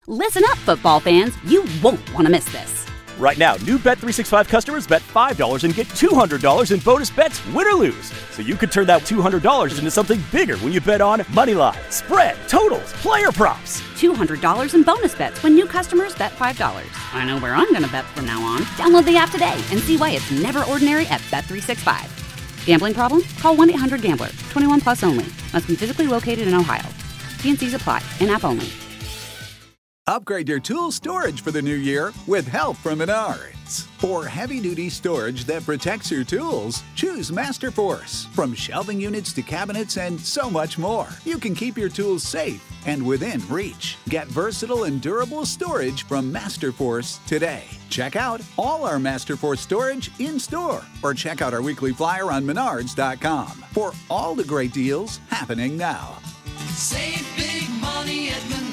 Listen up, football fans. You won't want to miss this. Right now, new Bet365 customers bet $5 and get $200 in bonus bets, win or lose. So you could turn that $200 into something bigger when you bet on money line, spread, totals, player props. $200 in bonus bets when new customers bet $5. I know where I'm going to bet from now on. Download the app today and see why it's never ordinary at Bet365. Gambling problem? Call 1-800-GAMBLER. 21 plus only. Must be physically located in Ohio. T&Cs apply. In-app only. Upgrade your tool storage for the new year with help from Menards. For heavy-duty storage that protects your tools, choose Masterforce. From shelving units to cabinets and so much more, you can keep your tools safe and within reach. Get versatile and durable storage from Masterforce today. Check out all our Masterforce storage in-store or check out our weekly flyer on Menards.com for all the great deals happening now. Save big money at Menards.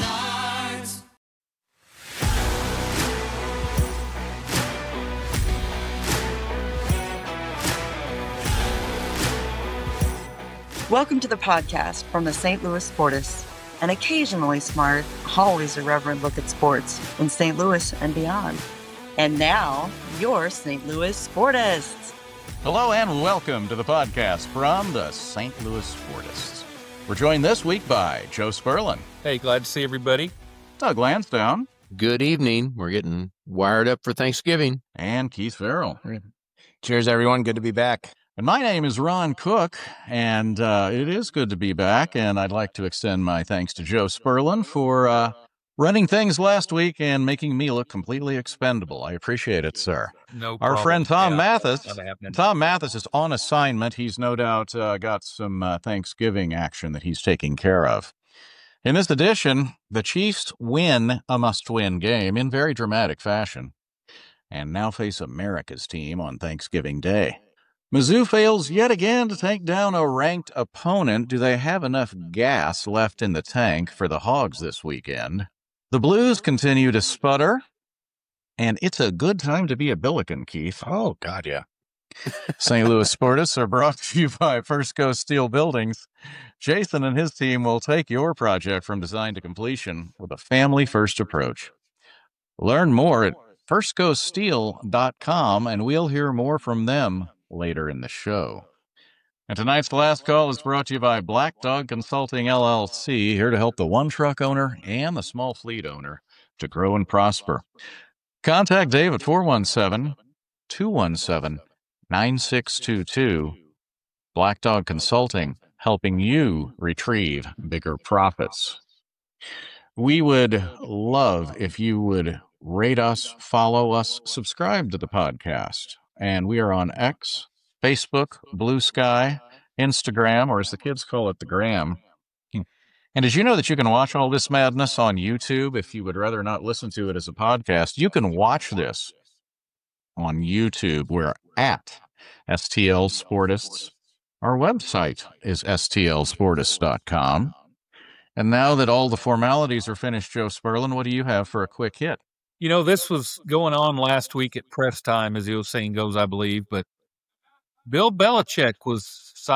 Welcome to the podcast from the St. Louis Sportists, an occasionally smart, always irreverent look at sports in St. Louis and beyond. And now, your St. Louis Sportists. Hello and welcome to the podcast from the St. Louis Sportists. We're joined this week by Joe Sperlin. Hey, glad to see everybody. Doug Lansdowne. Good evening. We're getting wired up for Thanksgiving. And Keith Farrell. Cheers, everyone. Good to be back. And my name is Ron Cook, and it is good to be back, and I'd like to extend my thanks to Joe Sperlin for running things last week and making me look completely expendable. I appreciate it, sir. No problem. Our friend Tom Mathis. Tom Mathis is on assignment. He's no doubt got some Thanksgiving action that he's taking care of. In this edition, the Chiefs win a must-win game in very dramatic fashion and now face America's team on Thanksgiving Day. Mizzou fails yet again to take down a ranked opponent. Do they have enough gas left in the tank for the Hogs this weekend? The Blues continue to sputter, and it's a good time to be a Billiken, Keith. Oh, God, yeah. St. Louis Sportists are brought to you by First Coast Steel Buildings. Jason and his team will take your project from design to completion with a family-first approach. Learn more at firstcoaststeel.com, and we'll hear more from them later in the show. And tonight's last call is brought to you by Black Dog Consulting, LLC, here to help the one truck owner and the small fleet owner to grow and prosper. Contact Dave at 417-217-9622. Black Dog Consulting, helping you retrieve bigger profits. We would love if you would rate us, follow us, subscribe to the podcast. And we are on X, Facebook, Blue Sky, Instagram, or as the kids call it, the Gram. And did you know that you can watch all this madness on YouTube if you would rather not listen to it as a podcast? You can watch this on YouTube. We're at STL Sportists. Our website is stlsportists.com. And now that all the formalities are finished, Joe Sperlin, what do you have for a quick hit? You know, this was going on last week at press time, as the old saying goes, I believe, but Bill Belichick was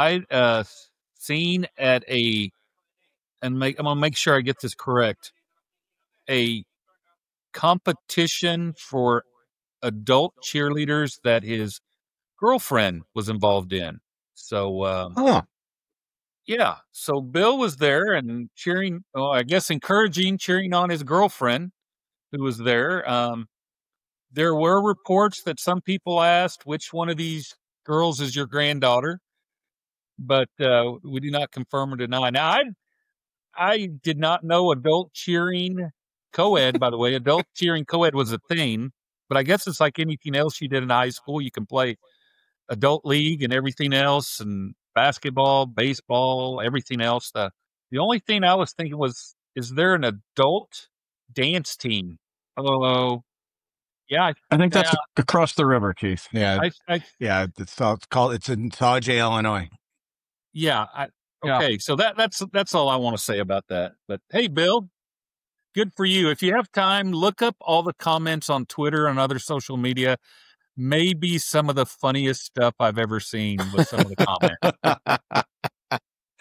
seen at I'm going to make sure I get this correct, a competition for adult cheerleaders that his girlfriend was involved in. So, yeah, so Bill was there and cheering on his girlfriend who was there. There were reports that some people asked which one of these girls is your granddaughter, but we do not confirm or deny. Now, I did not know adult cheering co-ed, by the way. Adult cheering co-ed was a thing, but I guess it's like anything else you did in high school. You can play adult league and everything else, and basketball, baseball, everything else. The only thing I was thinking was, is there an adult dance team? Oh, yeah. I think that's across the river, Keith. Yeah. It's in Sauget, Illinois. Yeah. Okay. So that's all I want to say about that. But hey, Bill, good for you. If you have time, look up all the comments on Twitter and other social media. Maybe some of the funniest stuff I've ever seen with some of the comments.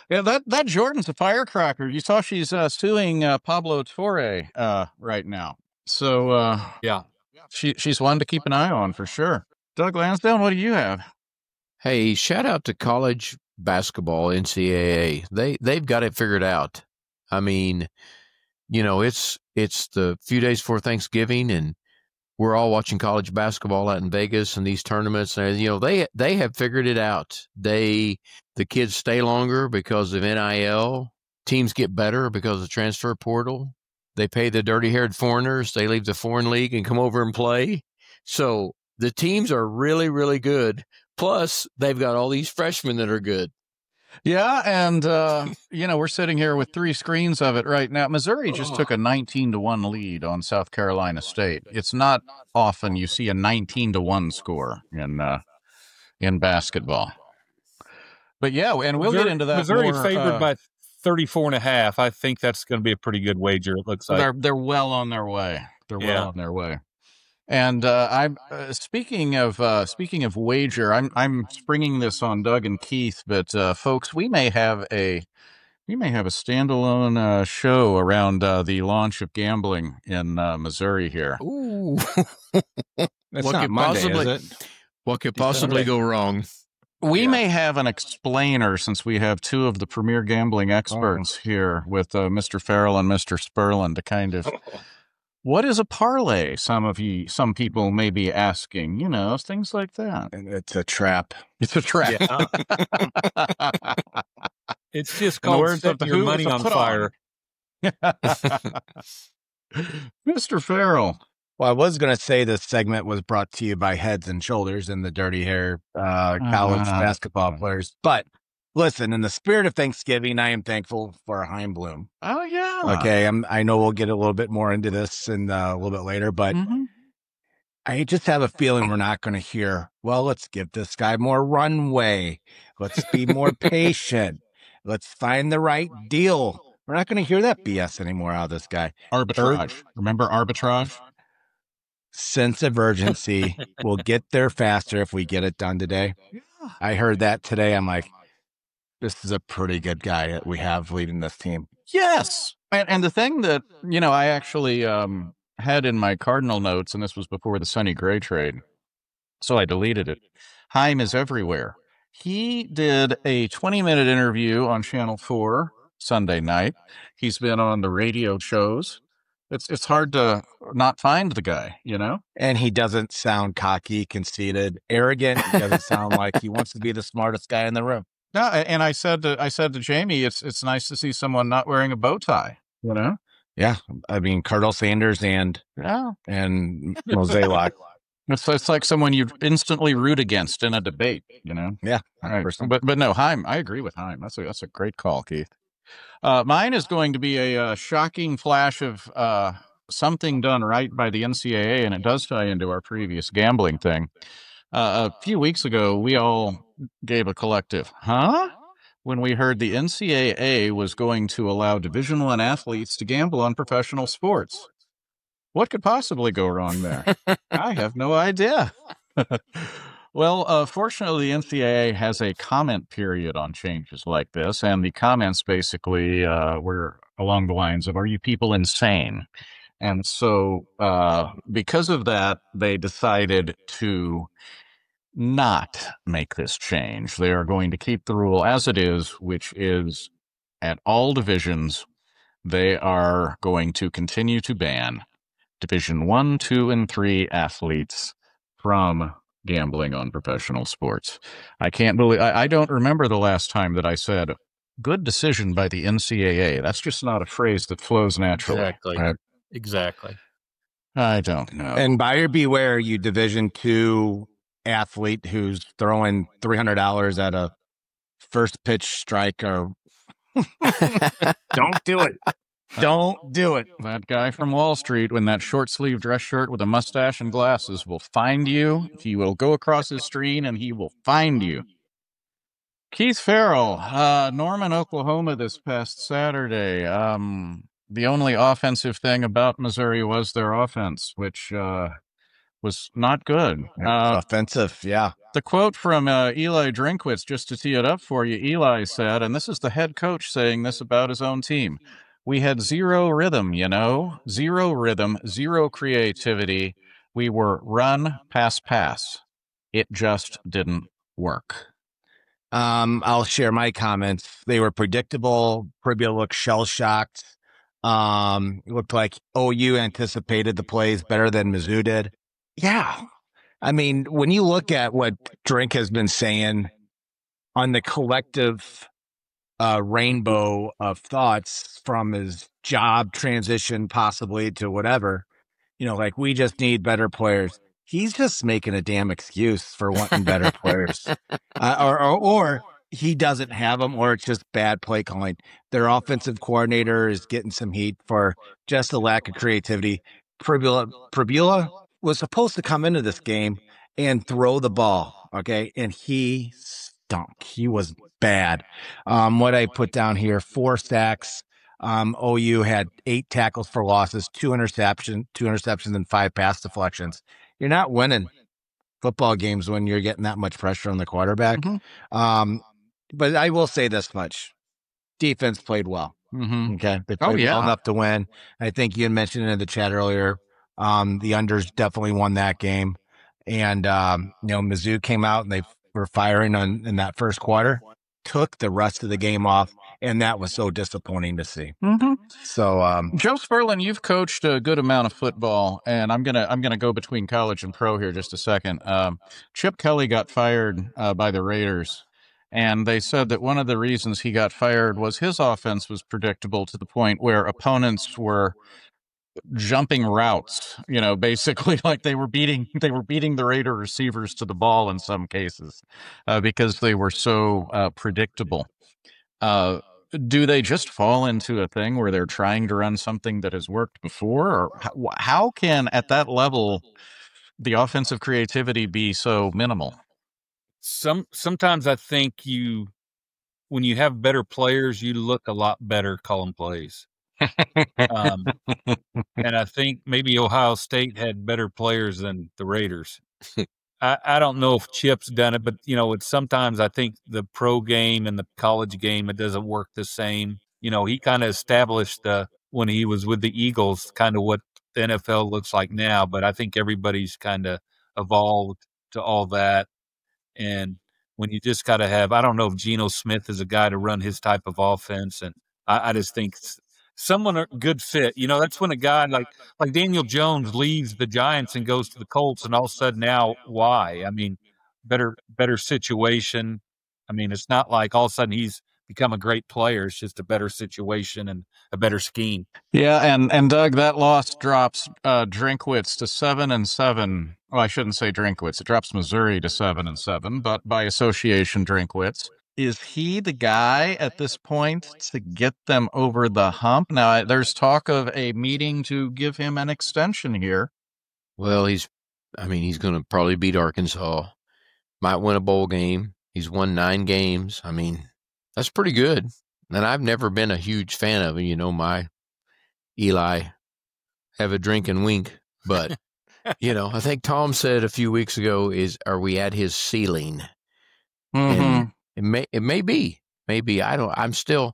Yeah, that Jordan's a firecracker. You saw she's suing Pablo Torre right now. So yeah, she's one to keep an eye on for sure. Doug Lansdowne, what do you have? Hey, shout out to college basketball, NCAA. They've got it figured out. I mean, it's the few days before Thanksgiving, and we're all watching college basketball out in Vegas and these tournaments. And they have figured it out. The kids stay longer because of NIL. Teams get better because of the transfer portal. They pay the dirty-haired foreigners. They leave the foreign league and come over and play. So the teams are really, really good. Plus, they've got all these freshmen that are good. Yeah, and, we're sitting here with 3 screens of it right now. Missouri just took a 19-1 lead on South Carolina State. It's not often you see a 19-1 score in basketball. But, yeah, and we'll get into that Missouri more. Favored by 34.5. I think that's going to be a pretty good wager, it looks like. They're well on their way. On their way. And I'm speaking of wager, I'm springing this on Doug and Keith, but folks, we may have a standalone show around the launch of gambling in Missouri here. Ooh, What could possibly go wrong? We may have an explainer, since we have 2 of the premier gambling experts here with Mr. Farrell and Mr. Sperlin to kind of. What is a parlay? Some people may be asking, things like that. And it's a trap. It's a trap. Yeah. It's just called setting your money on fire. Mr. Farrell. Well, I was going to say this segment was brought to you by Heads and Shoulders and the dirty hair college basketball players. But listen, in the spirit of Thanksgiving, I am thankful for Heim Bloom. Oh, yeah. Okay, I know we'll get a little bit more into this in a little bit later, but I just have a feeling we're not going to hear, well, let's give this guy more runway. Let's be more patient. Let's find the right deal. We're not going to hear that BS anymore out of this guy. Arbitrage. Remember arbitrage? Sense of urgency. We'll get there faster if we get it done today. Yeah. I heard that today. I'm like, this is a pretty good guy that we have leading this team. Yes. And the thing that, I actually had in my Cardinal notes, and this was before the Sonny Gray trade, so I deleted it. Heim is everywhere. He did a 20-minute interview on Channel 4 Sunday night. He's been on the radio shows. It's hard to not find the guy, And he doesn't sound cocky, conceited, arrogant. He doesn't sound like he wants to be the smartest guy in the room. No, and I said to Jamie, it's nice to see someone not wearing a bow tie, Yeah, I mean, Colonel Sanders and Mosaic. It's like someone you instantly root against in a debate, Yeah, right. But no, Heim. I agree with Heim. That's a great call, Keith. Mine is going to be a shocking flash of something done right by the NCAA, and it does tie into our previous gambling thing. A few weeks ago, we all gave a collective, huh? When we heard the NCAA was going to allow Division I athletes to gamble on professional sports. What could possibly go wrong there? I have no idea. Well, fortunately, the NCAA has a comment period on changes like this, and the comments basically were along the lines of, are you people insane? And so because of that, they decided to not make this change. They are going to keep the rule as it is, which is at all divisions, they are going to continue to ban Division I, II, and III athletes from gambling on professional sports. I can't believe, I don't remember the last time that I said, good decision by the NCAA. That's just not a phrase that flows naturally. Exactly. Exactly. I don't know. And buyer beware, you Division II athlete who's throwing $300 at a first pitch strike, or don't do it. Don't do it. That guy from Wall Street in that short sleeve dress shirt with a mustache and glasses will find you. He will go across his screen and he will find you. Keith Farrell, Norman, Oklahoma this past Saturday. The only offensive thing about Missouri was their offense, which was not good. Offensive, yeah. The quote from Eli Drinkwitz, just to tee it up for you, Eli said, and this is the head coach saying this about his own team, "We had zero rhythm, zero rhythm, zero creativity. We were run, pass. It just didn't work." I'll share my comments. They were predictable. Pribula looked shell-shocked. It looked like OU anticipated the plays better than Mizzou did. Yeah. I mean, when you look at what Drink has been saying on the collective rainbow of thoughts from his job transition possibly to whatever, like we just need better players. He's just making a damn excuse for wanting better players. Or he doesn't have them, or it's just bad play calling. Their offensive coordinator is getting some heat for just a lack of creativity. Pribula was supposed to come into this game and throw the ball, okay? And he stunk. He was bad. What I put down here, 4 sacks. OU had 8 tackles for losses, 2 interceptions, and 5 pass deflections. You're not winning football games when you're getting that much pressure on the quarterback. Mm-hmm. But I will say this much. Defense played well. Mm-hmm. Okay. They played well enough to win. I think you had mentioned in the chat earlier, the unders definitely won that game. And, Mizzou came out and they were firing in that first quarter, took the rest of the game off. And that was so disappointing to see. Mm-hmm. So, Joe Sperlin, you've coached a good amount of football, and I'm gonna go between college and pro here just a second. Chip Kelly got fired by the Raiders, and they said that one of the reasons he got fired was his offense was predictable to the point where opponents were jumping routes, basically like they were beating the Raider receivers to the ball in some cases because they were so predictable. Do they just fall into a thing where they're trying to run something that has worked before? Or how can, at that level, the offensive creativity be so minimal? Sometimes I think when you have better players, you look a lot better calling plays. And I think maybe Ohio State had better players than the Raiders. I don't know if Chip's done it, but it's sometimes I think the pro game and the college game, it doesn't work the same. He kind of established when he was with the Eagles, kind of what the NFL looks like now. But I think everybody's kind of evolved to all that. And when you just got to have, I don't know if Geno Smith is a guy to run his type of offense. And I just think someone a good fit. That's when a guy like Daniel Jones leaves the Giants and goes to the Colts, and all of a sudden now, why? I mean, better situation. I mean, it's not like all of a sudden he's become a great player. It's just a better situation and a better scheme. Yeah, and Doug, that loss drops Drinkwitz to 7-7. Well, I shouldn't say Drinkwitz. It drops Missouri to 7-7, but by association, Drinkwitz. Is he the guy at this point to get them over the hump? Now, there's talk of a meeting to give him an extension here. Well, he's going to probably beat Arkansas. Might win a bowl game. He's won 9 games. I mean, that's pretty good. And I've never been a huge fan of him. My Eli, have a drink and wink. But, I think Tom said a few weeks ago, are we at his ceiling? Mm-hmm. And it may be. I'm still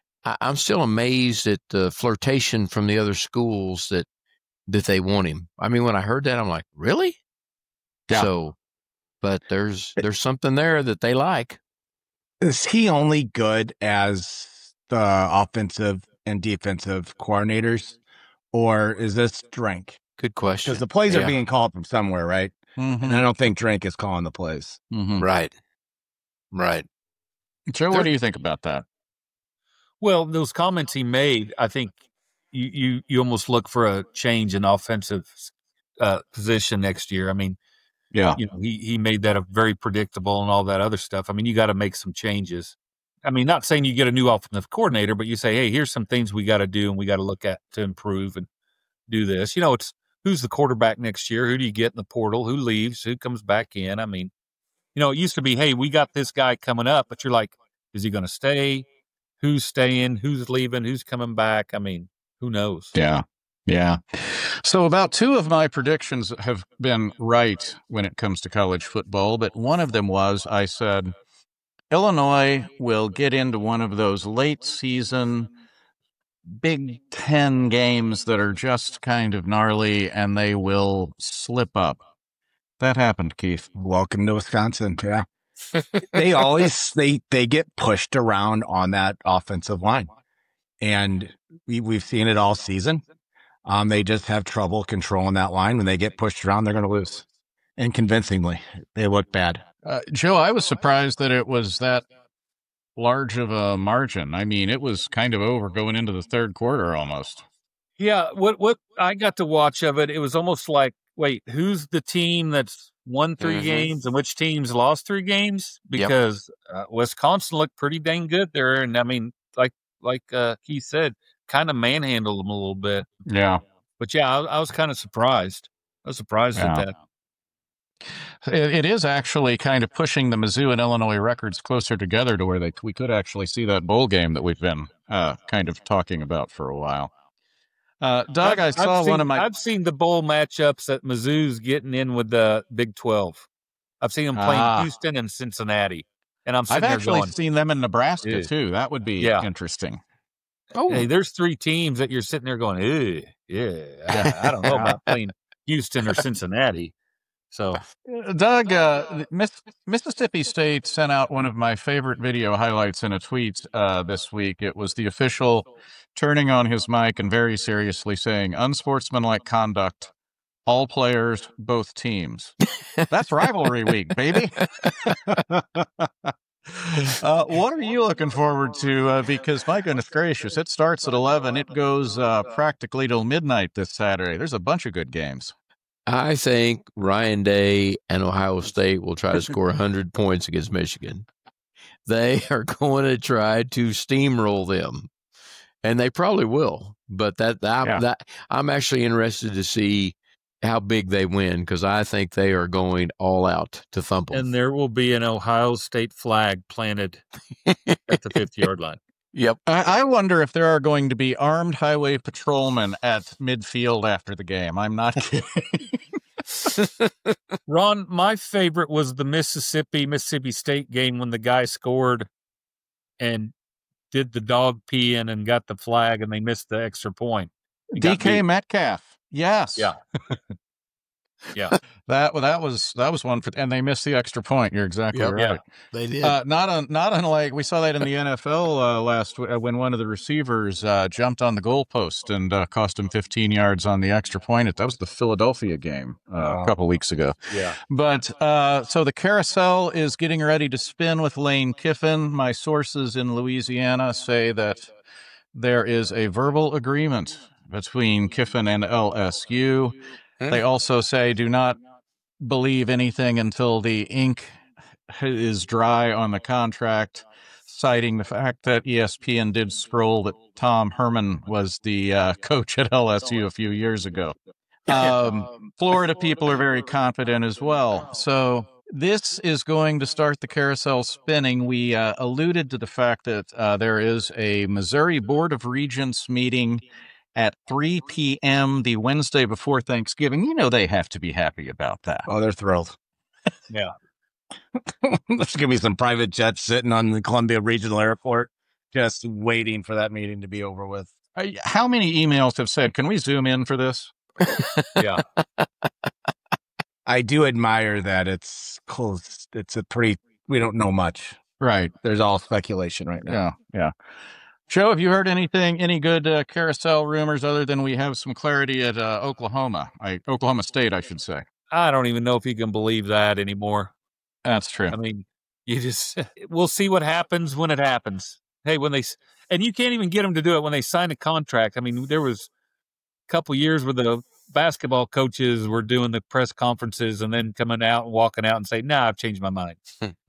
amazed at the flirtation from the other schools that they want him. I mean, when I heard that, I'm like, really? Yeah. So, but there's something there that they like. Is he only good as the offensive and defensive coordinators, or is this Drink? Good question. Because the plays are being called from somewhere, right? Mm-hmm. And I don't think Drink is calling the plays. Mm-hmm. Right. Joe, what do you think about that? Well, those comments he made, I think you almost look for a change in offensive position next year. I mean, yeah, he made that a very predictable and all that other stuff. I mean, you got to make some changes. I mean, not saying you get a new offensive coordinator, but you say, hey, here's some things we got to do and we got to look at to improve and do this. It's who's the quarterback next year? Who do you get in the portal? Who leaves? Who comes back in? I mean, it used to be, hey, we got this guy coming up, but you're like, is he going to stay? Who's staying? Who's leaving? Who's coming back? I mean, who knows? Yeah. So about 2 of my predictions have been right when it comes to college football, but one of them was I said Illinois will get into one of those late season Big Ten games that are just kind of gnarly and they will slip up. That happened, Keith. Welcome to Wisconsin. Yeah. They always, they get pushed around on that offensive line. And we've seen it all season. They just have trouble controlling that line. When they get pushed around, they're going to lose. And convincingly, they look bad. Joe, I was surprised that it was that large of a margin. I mean, it was kind of over going into the third quarter almost. Yeah, what I got to watch of it, it was almost like, wait, who's the team that's won 3 games and which team's lost 3 games? Because Wisconsin looked pretty dang good there. And I mean, like Keith said, kind of manhandled them a little bit. Yeah. But yeah, I was kind of surprised. I was surprised at that. It is actually kind of pushing the Mizzou and Illinois records closer together to where we could actually see that bowl game that we've been kind of talking about for a while. Doug, I've seen the bowl matchups that Mizzou's getting in with the Big 12. I've seen them playing Houston and Cincinnati, and I've actually seen them in Nebraska too. That would be interesting. Oh, hey, there's 3 teams that you're sitting there going, I don't know about playing Houston or Cincinnati. So, Doug, Mississippi State sent out one of my favorite video highlights in a tweet this week. It was the official turning on his mic and very seriously saying, unsportsmanlike conduct, all players, both teams. That's rivalry week, baby. What are you looking forward to? Because my goodness gracious, it starts at 11. It goes practically till midnight this Saturday. There's a bunch of good games. I think Ryan Day and Ohio State will try to score 100 points against Michigan. They are going to try to steamroll them, and they probably will. But I'm actually interested to see how big they win because I think they are going all out to thump them. And there will be an Ohio State flag planted at the 50-yard line. Yep. I wonder if there are going to be armed highway patrolmen at midfield after the game. I'm not kidding. Ron, my favorite was the Mississippi State game when the guy scored and did the dog pee in and got the flag and they missed the extra point. DK Metcalf. Yes. Yeah. Yeah. That was one for, and they missed the extra point. You're exactly right. Yeah, they did. Not unlike we saw that in the NFL last when one of the receivers jumped on the goalpost and cost him 15 yards on the extra point. That was the Philadelphia game a couple weeks ago. Yeah. But so the carousel is getting ready to spin with Lane Kiffin. My sources in Louisiana say that there is a verbal agreement between Kiffin and LSU. They also say do not believe anything until the ink is dry on the contract, citing the fact that ESPN did scroll that Tom Herman was the coach at LSU a few years ago. Florida people are very confident as well. So this is going to start the carousel spinning. We alluded to the fact that there is a Missouri Board of Regents meeting at 3 p.m. the Wednesday before Thanksgiving. You know they have to be happy about that. Oh, they're thrilled. Yeah. There's going to be some private jets sitting on the Columbia Regional Airport just waiting for that meeting to be over with. How many emails have said, can we zoom in for this? Yeah. I do admire that it's close. It's we don't know much. Right. There's all speculation right now. Yeah. Joe, have you heard any good carousel rumors other than we have some clarity at Oklahoma State, I should say? I don't even know if you can believe that anymore. That's true. I mean, we'll see what happens when it happens. Hey, and you can't even get them to do it when they sign a contract. I mean, there was a couple years where the basketball coaches were doing the press conferences and then coming out and walking out and saying, "Nah, I've changed my mind."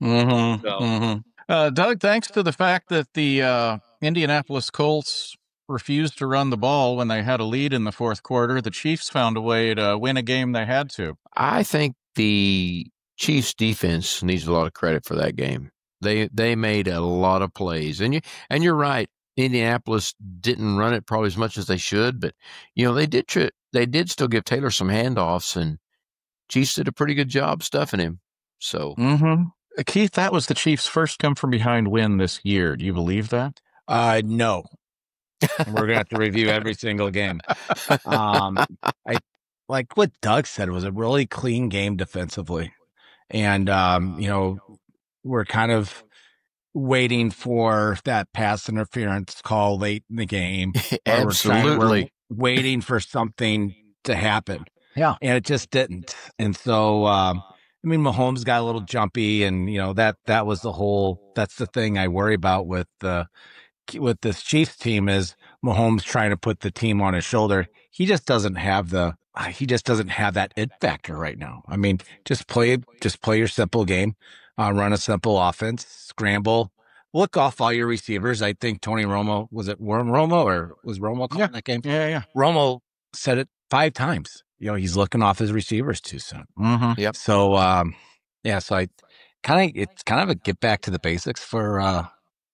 Doug, thanks to the fact that the Indianapolis Colts refused to run the ball when they had a lead in the fourth quarter, the Chiefs found a way to win a game they had to. I think the Chiefs defense needs a lot of credit for that game. They made a lot of plays, and you're right. Indianapolis didn't run it probably as much as they should, but they did still give Taylor some handoffs, and Chiefs did a pretty good job stuffing him. So, Keith, that was the Chiefs' first come-from-behind win this year. Do you believe that? No. We're gonna have to review every single game. I like what Doug said, was a really clean game defensively, and we're kind of waiting for that pass interference call late in the game. Absolutely. We're waiting for something to happen. Yeah. And it just didn't. And so, Mahomes got a little jumpy, and, that was that's the thing I worry about with this Chiefs team, is Mahomes trying to put the team on his shoulder. He just doesn't have that it factor right now. I mean, just play your simple game, run a simple offense, scramble, look off all your receivers. I think Tony Romo, was it Warren Romo, or was Romo calling that game? Yeah. Romo said it 5 times. He's looking off his receivers too soon. Mm-hmm. Yep. So, so it's kind of a get back to the basics for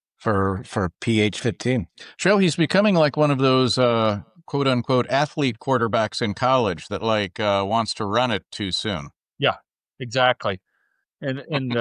PH15. Joe, he's becoming like one of those quote unquote athlete quarterbacks in college that wants to run it too soon. Yeah, exactly. And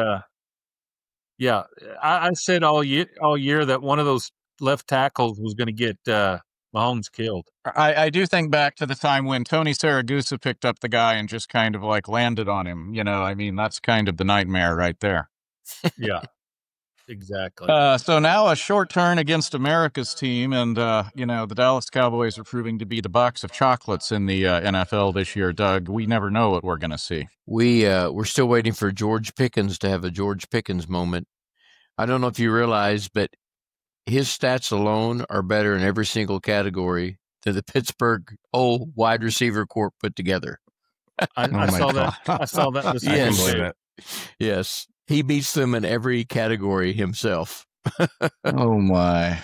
I said all year that one of those left tackles was going to get Mahomes killed. I do think back to the time when Tony Saragusa picked up the guy and just kind of landed on him. That's kind of the nightmare right there. Yeah, exactly. So now a short turn against America's team, and the Dallas Cowboys are proving to be the box of chocolates in the NFL this year. Doug, we never know what we're going to see. We're still waiting for George Pickens to have a George Pickens moment. I don't know if you realize, but his stats alone are better in every single category than the Pittsburgh wide receiver corps put together. I saw that. I saw that this yes. Yes. He beats them in every category himself. Oh my.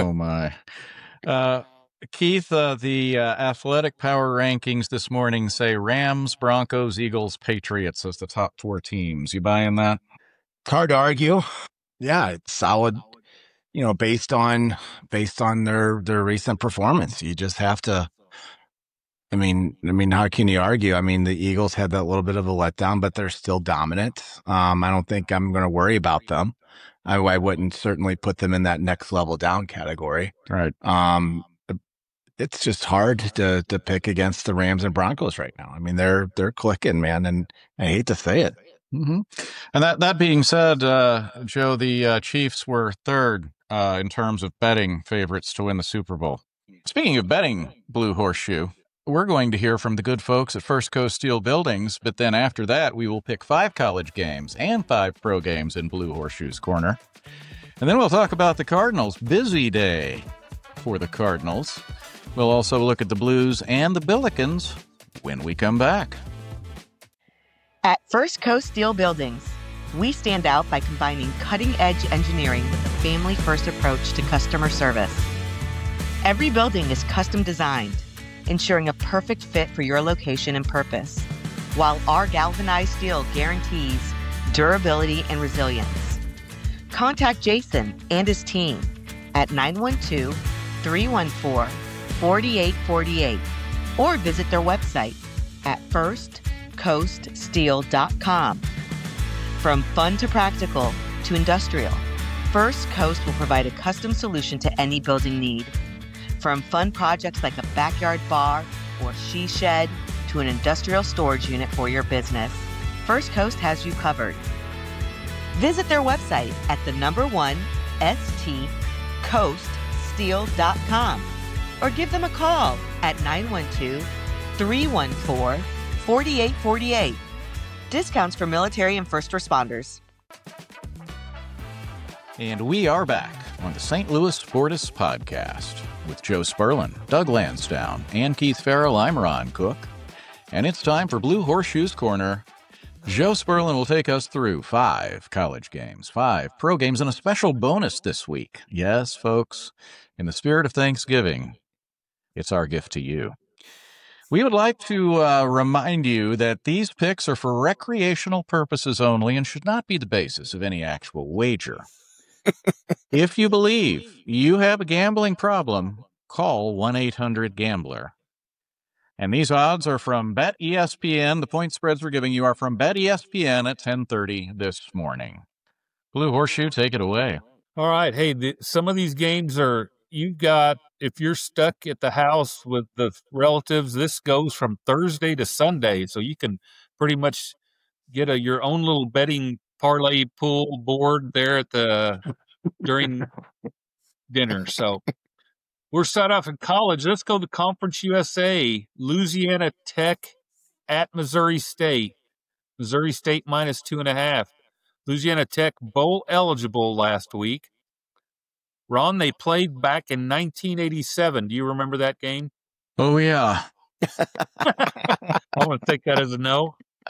Keith, the athletic power rankings this morning say Rams, Broncos, Eagles, Patriots as the top 4 teams. You buying that? It's hard to argue. Yeah, it's solid. Based on their recent performance, you just have to. I mean, how can you argue? I mean, the Eagles had that little bit of a letdown, but they're still dominant. I don't think I'm going to worry about them. I wouldn't certainly put them in that next level down category. Right. It's just hard to pick against the Rams and Broncos right now. I mean, they're clicking, man, and I hate to say it. Mm-hmm. And that being said, Joe, the Chiefs were third in terms of betting favorites to win the Super Bowl. Speaking of betting, Blue Horseshoe, we're going to hear from the good folks at First Coast Steel Buildings, but then after that, we will pick 5 college games and 5 pro games in Blue Horseshoe's Corner. And then we'll talk about the Cardinals. Busy day for the Cardinals. We'll also look at the Blues and the Billikens when we come back. At First Coast Steel Buildings, we stand out by combining cutting-edge engineering with a family-first approach to customer service. Every building is custom designed, ensuring a perfect fit for your location and purpose, while our galvanized steel guarantees durability and resilience. Contact Jason and his team at 912-314-4848 or visit their website at firstcoaststeel.com. From fun to practical to industrial, First Coast will provide a custom solution to any building need. From fun projects like a backyard bar or she shed to an industrial storage unit for your business, First Coast has you covered. Visit their website at stcoaststeel.com or give them a call at 912-314-4848. Discounts for military and first responders. And we are back on the St. Louis Sportus Podcast with Joe Sperlin, Doug Lansdowne, and Keith Farrell. I'm Ron Cook. And it's time for Blue Horseshoe's Corner. Joe Sperlin will take us through 5 college games, 5 pro games, and a special bonus this week. Yes, folks, in the spirit of Thanksgiving, it's our gift to you. We would like to remind you that these picks are for recreational purposes only and should not be the basis of any actual wager. If you believe you have a gambling problem, call 1-800-GAMBLER. And these odds are from BetESPN. The point spreads we're giving you are from BetESPN at 10:30 this morning. Blue Horseshoe, take it away. All right. Hey, some of these games are, if you're stuck at the house with the relatives, this goes from Thursday to Sunday. So you can pretty much get your own little betting parlay pool board there during dinner. So we're set off in college. Let's go to Conference USA. Louisiana Tech at Missouri State. Missouri State minus 2.5. Louisiana Tech bowl eligible last week. Ron, they played back in 1987. Do you remember that game? Oh, yeah. I want to take that as a no.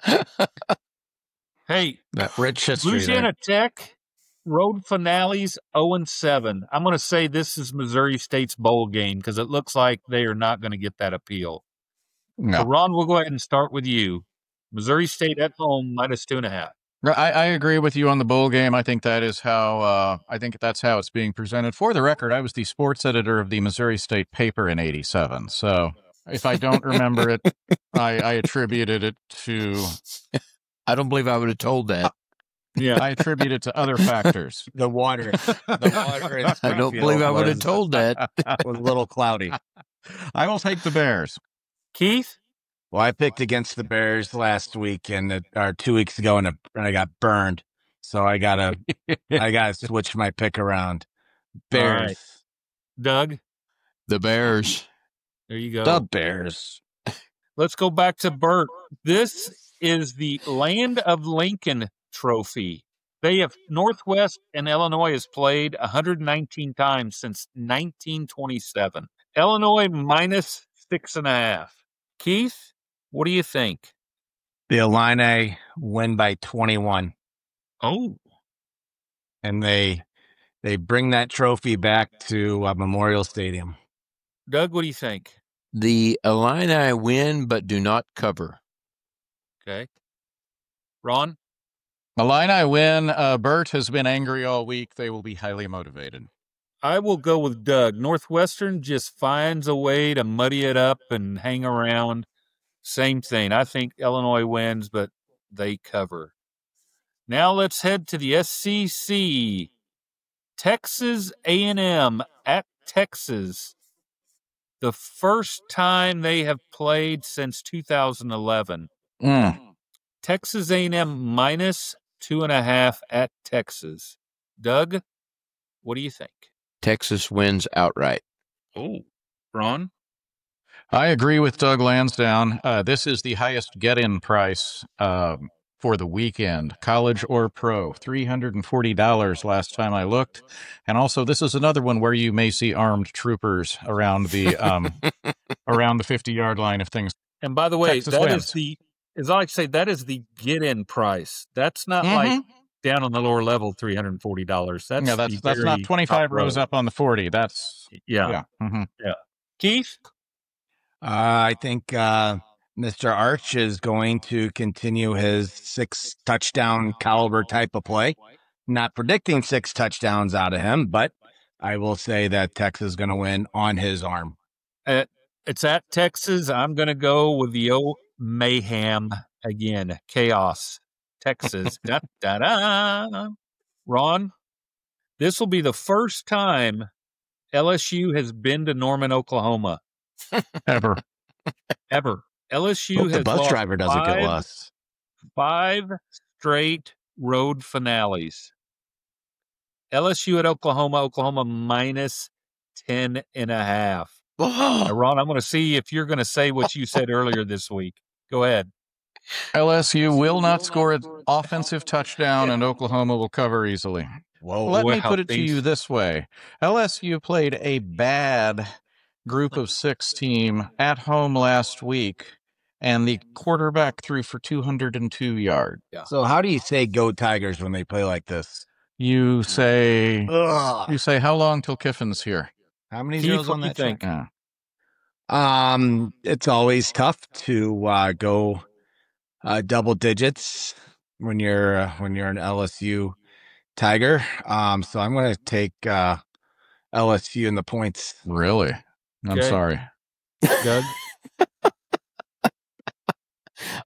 Hey, that rich history. Louisiana Tech road finales 0-7. I'm going to say this is Missouri State's bowl game because it looks like they are not going to get that appeal. No. So Ron, we'll go ahead and start with you. Missouri State at home minus 2.5. I agree with you on the bowl game. I think that is how. I think that's how it's being presented. For the record, I was the sports editor of the Missouri State paper in '87. So if I don't remember it, I attributed it to. I don't believe I would have told that. Yeah, I attribute it to other factors. The water. I don't believe I would have told that. It was a little cloudy. I will take the Bears. Keith? Well, I picked against the Bears last week or 2 weeks ago, and I got burned. So I gotta switch my pick around. Bears. Right. Doug? The Bears. There you go. The Bears. Let's go back to Bert. This is the Land of Lincoln Trophy. Northwest and Illinois has played 119 times since 1927. Illinois minus 6.5. Keith, what do you think? The Illini win by 21. Oh. And they bring that trophy back to Memorial Stadium. Doug, what do you think? The Illini win but do not cover. Okay. Ron? Illini win. Bert has been angry all week. They will be highly motivated. I will go with Doug. Northwestern just finds a way to muddy it up and hang around. Same thing. I think Illinois wins, but they cover. Now let's head to the SEC. Texas A&M at Texas. The first time they have played since 2011. Texas A&M minus 2.5 at Texas. Doug, what do you think? Texas wins outright. Oh, Ron? I agree with Doug Lansdowne. This is the highest get-in price for the weekend, college or pro, $340 last time I looked. And also, this is another one where you may see armed troopers around the 50-yard line if things. And by the way, Texas that wins. as I like to say, that is the get-in price. That's not like down on the lower level, $340. That's not 25 rows up on the 40. That's yeah. Keith? I think Mr. Arch is going to continue his 6-touchdown caliber type of play. Not predicting 6 touchdowns out of him, but I will say that Texas is going to win on his arm. It's at Texas. I'm going to go with the old mayhem again. Chaos. Texas. Da-da-da. Ron, this will be the first time LSU has been to Norman, Oklahoma. Ever. LSU Hope has the bus lost driver doesn't get lost. 5 straight road finales. LSU at Oklahoma minus 10.5. Now, Ron, I'm going to see if you're going to say what you said earlier this week. Go ahead. LSU will not score an offensive touchdown, and Oklahoma will cover easily. Let me put it to you this way. LSU played a bad group of 6 team at home last week, and the quarterback threw for 202 yards. Yeah. So how do you say go Tigers when they play like this? You say, how long till Kiffin's here? How many Keith, zeros what on do you that think? check? It's always tough to go double digits when you're an LSU Tiger. So I'm going to take LSU in the points. Really? I'm Okay. sorry. Doug?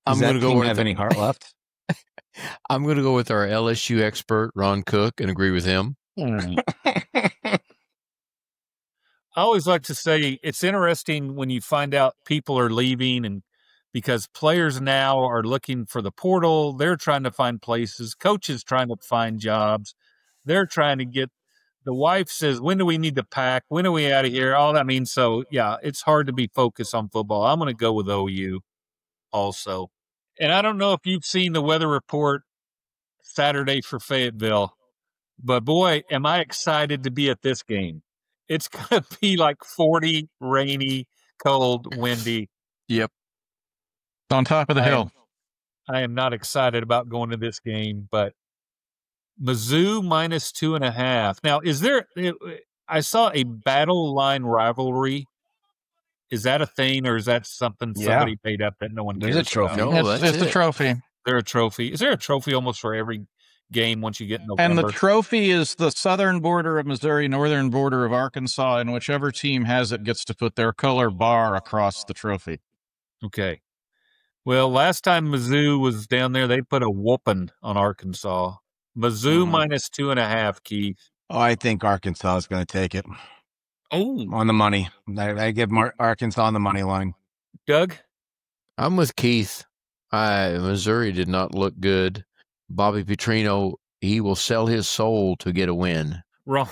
I'm going to go with have any heart left. I'm going to go with our LSU expert Ron Cook and agree with him. I always like to say it's interesting when you find out people are leaving, and because players now are looking for the portal, they're trying to find places, coaches trying to find jobs, they're trying to get. The wife says, when do we need to pack? When are we out of here? All that means. So, yeah, it's hard to be focused on football. I'm going to go with OU also. And I don't know if you've seen the weather report Saturday for Fayetteville, but boy, am I excited to be at this game. It's going to be like 40, rainy, cold, windy. Yep. On top of the hill. I am not excited about going to this game, but Mizzou minus 2.5. Now, is there – I saw a battle line rivalry. Is that a thing, or is that something somebody paid up that no one cares There's a trophy. about? No, It's the trophy. Is there a trophy? Is there a trophy almost for every game once you get in November? And the trophy is the southern border of Missouri, northern border of Arkansas, and whichever team has it gets to put their color bar across the trophy. Okay. Well, last time Mizzou was down there, they put a whooping on Arkansas. Mizzou minus 2.5, Keith. Oh, I think Arkansas is going to take it. Oh. On the money. I give Arkansas on the money line. Doug? I'm with Keith. Missouri did not look good. Bobby Petrino, he will sell his soul to get a win. Ron?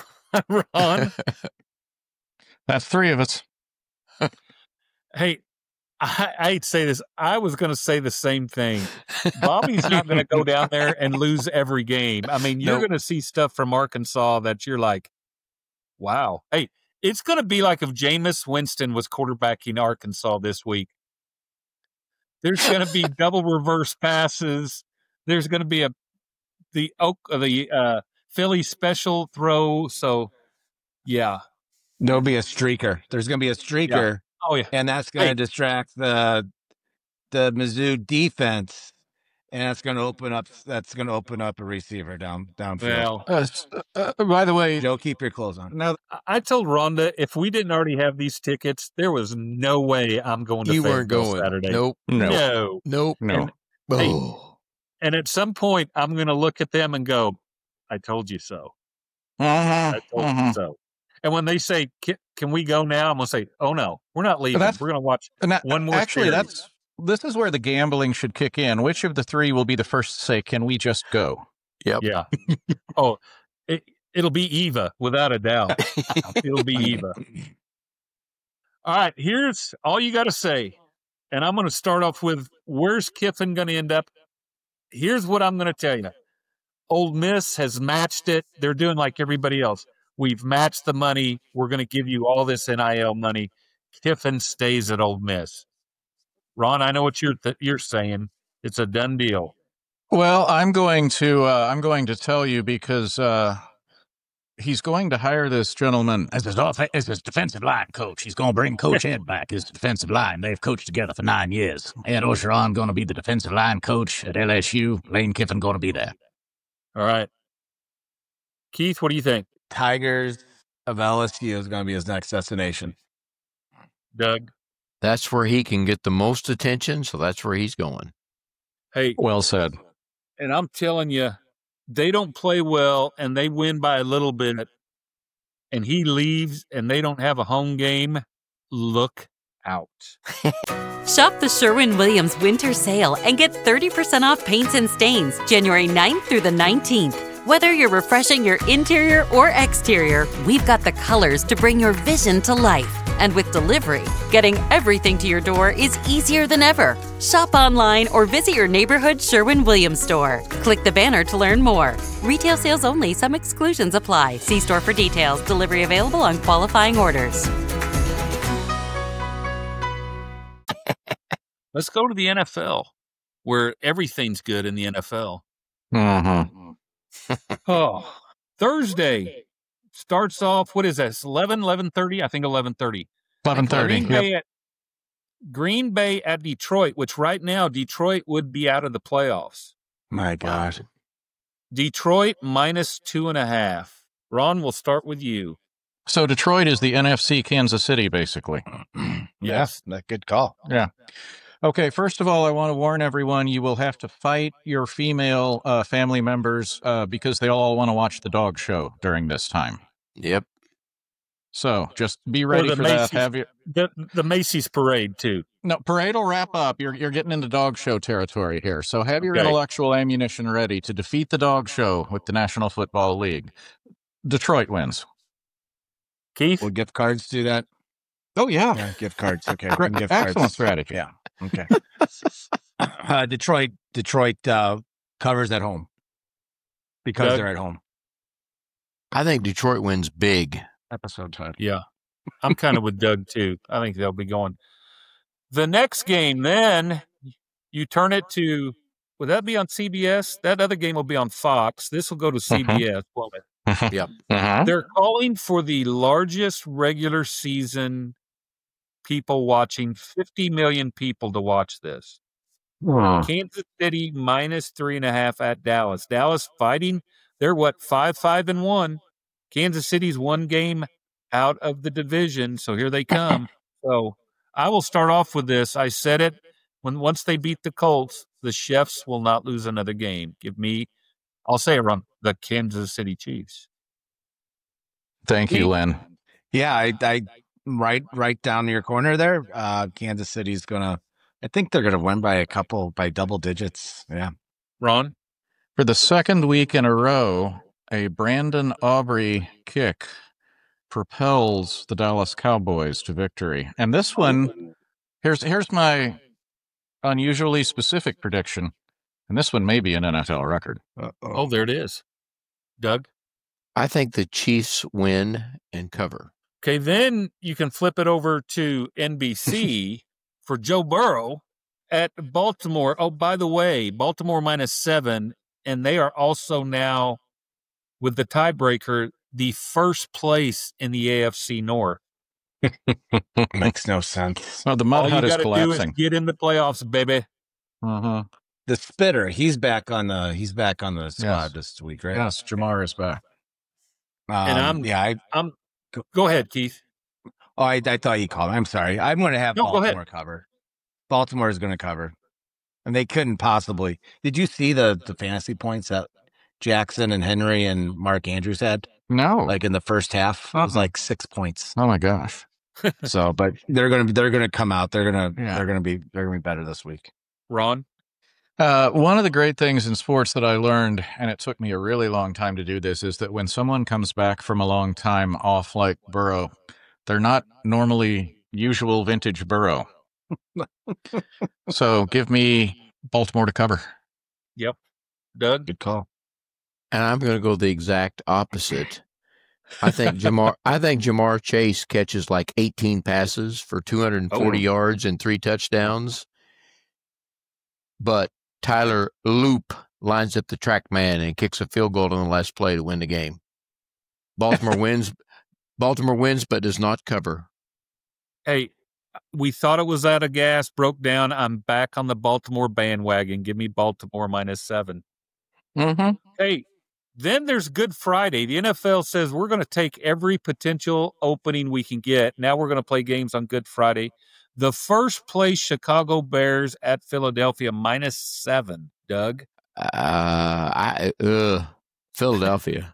That's three of us. Hey, I hate to say this. I was going to say the same thing. Bobby's not going to go down there and lose every game. I mean, you're going to see stuff from Arkansas that you're like, wow. Hey, it's going to be like if Jameis Winston was quarterbacking Arkansas this week. There's going to be double reverse passes. There's going to be the Philly special throw. So, yeah. There'll be a streaker. There's going to be a streaker. Yeah. Oh, yeah. And that's going to distract the Mizzou defense, and that's going to open up a receiver downfield. Well, by the way, Joe, keep your clothes on. Now, I told Rhonda if we didn't already have these tickets, there was no way I'm going to. You weren't going Saturday. Nope. No. And at some point, I'm going to look at them and go, "I told you so." I told you so. And when they say, "Can we go now?" I'm going to say, "Oh no, we're not leaving. We're going to watch one more." Actually, this is where the gambling should kick in. Which of the three will be the first to say, "Can we just go?" Yep. Yeah. Oh, it'll be Eva, without a doubt. It'll be Eva. All right, here's all you got to say. And I'm going to start off with, where's Kiffin going to end up? Here's what I'm going to tell you. Ole Miss has matched it. They're doing like everybody else. We've matched the money. We're going to give you all this NIL money. Kiffin stays at Ole Miss. Ron, I know what you're saying. It's a done deal. Well, I'm going to tell you because he's going to hire this gentleman as his defensive line coach. He's going to bring Coach Ed back as defensive line. They've coached together for 9 years. Ed Orgeron going to be the defensive line coach at LSU. Lane Kiffin going to be there. All right. Keith, what do you think? Tigers of LSU is going to be his next destination. Doug? That's where he can get the most attention, so that's where he's going. Hey. Well said. And I'm telling you, they don't play well, and they win by a little bit, and he leaves, and they don't have a home game. Look out. Shop the Sherwin-Williams winter sale and get 30% off paints and stains January 9th through the 19th. Whether you're refreshing your interior or exterior, we've got the colors to bring your vision to life. And with delivery, getting everything to your door is easier than ever. Shop online or visit your neighborhood Sherwin-Williams store. Click the banner to learn more. Retail sales only. Some exclusions apply. See store for details. Delivery available on qualifying orders. Let's go to the NFL, where everything's good in the NFL. Oh, Thursday starts off, what is this, 11:30? I think 11:30. 11:30, Green Bay at Detroit, which right now Detroit would be out of the playoffs. My God. Detroit minus 2.5. Ron, we'll start with you. So Detroit is the NFC Kansas City, basically. Yes, that good call. Yeah. Okay, first of all, I want to warn everyone, you will have to fight your female family members because they all want to watch the dog show during this time. Yep. So just be ready for that. Have you the Macy's parade too? No, parade will wrap up. You're getting into dog show territory here. So have your intellectual ammunition ready to defeat the dog show with the National Football League. Detroit wins. Keith? Will gift cards do that? Oh, yeah. Gift cards. Okay. Great. Gift Excellent cards. strategy. Yeah. Okay. Detroit covers at home because they're at home. I think Detroit wins big. Episode title. Yeah. I'm kind of with Doug, too. I think they'll be going. The next game, then, you turn it to, would that be on CBS? That other game will be on Fox. This will go to CBS, won't it? Yep. They're calling for the largest regular season people watching, 50 million people to watch this. Kansas City -3.5 at Dallas. Dallas fighting. They're 5-5-1. Kansas City's one game out of the division, so here they come. So I will start off with this. I said it once they beat the Colts, the Chiefs will not lose another game. I'll say it wrong, the Kansas City Chiefs. Thank you, Len. Yeah, I right down to your corner there. Kansas City's I think they're gonna win by double digits. Yeah. Ron? For the second week in a row, a Brandon Aubrey kick propels the Dallas Cowboys to victory. And this one, here's my unusually specific prediction. And this one may be an NFL record. Oh, there it is. Doug? I think the Chiefs win and cover. Okay, then you can flip it over to NBC for Joe Burrow at Baltimore. Oh, by the way, Baltimore -7, and they are also now, with the tiebreaker, the first place in the AFC North. Makes no sense. Oh, the mud hut is collapsing. All you got to do is get in the playoffs, baby. The spitter, he's back on the squad this week, right? Yes, Jamar is back. And go ahead, Keith. Oh, I thought you called. I'm sorry. I'm going to have Baltimore cover. Baltimore is going to cover, and they couldn't possibly. Did you see the fantasy points that Jackson and Henry and Mark Andrews had? No, like in the first half, it was like 6 points. Oh my gosh! So, but they're gonna come out. They're gonna be better this week. Ron. One of the great things in sports that I learned, and it took me a really long time to do this, is that when someone comes back from a long time off like Burrow, they're not normally usual vintage Burrow. So give me Baltimore to cover. Yep. Doug? Good call. And I'm going to go the exact opposite. I think Jamar Chase catches like 18 passes for 240 yards and 3 touchdowns. But Tyler Loop lines up the track man and kicks a field goal on the last play to win the game. Baltimore wins, but does not cover. Hey, we thought it was out of gas, broke down. I'm back on the Baltimore bandwagon. Give me Baltimore -7. Hey, then there's Good Friday. The NFL says we're going to take every potential opening we can get. Now we're going to play games on Good Friday. The first place Chicago Bears at Philadelphia -7. Doug? Philadelphia.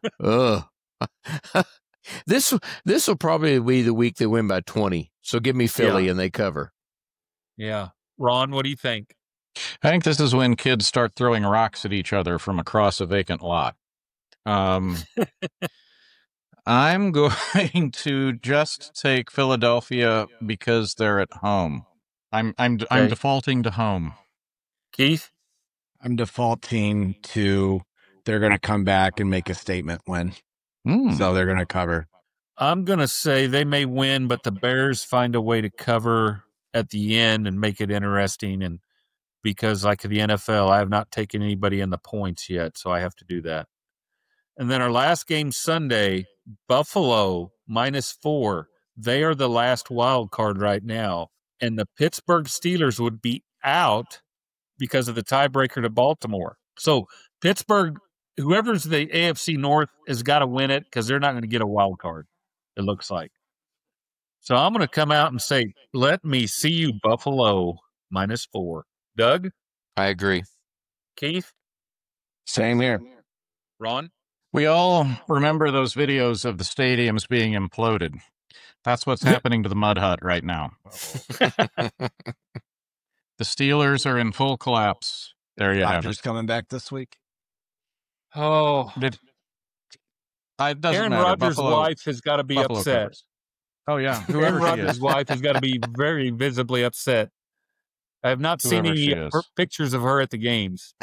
This will probably be the week they win by 20. So give me Philly and they cover. Yeah. Ron, what do you think? I think this is when kids start throwing rocks at each other from across a vacant lot. I'm going to just take Philadelphia because they're at home. I'm defaulting to home. Keith? I'm defaulting to they're going to come back and make a statement win. So they're going to cover. I'm going to say they may win, but the Bears find a way to cover at the end and make it interesting. And because like the NFL, I have not taken anybody in the points yet, so I have to do that. And then our last game Sunday, Buffalo -4. They are the last wild card right now. And the Pittsburgh Steelers would be out because of the tiebreaker to Baltimore. So Pittsburgh, whoever's the AFC North has got to win it because they're not going to get a wild card, it looks like. So I'm going to come out and say, let me see you, Buffalo, -4. Doug? I agree. Keith? Same here. Ron? We all remember those videos of the stadiums being imploded. That's what's happening to the Mud Hut right now. The Steelers are in full collapse. There you have Rodgers it. coming back this week. Oh, It doesn't Aaron matter. Rodgers' Buffalo- wife has got to be Buffalo upset. covers. Oh, yeah. Aaron Whoever she Rodgers' is. wife has got to be very visibly upset. I have not seen Whoever she any is. pictures of her at the games.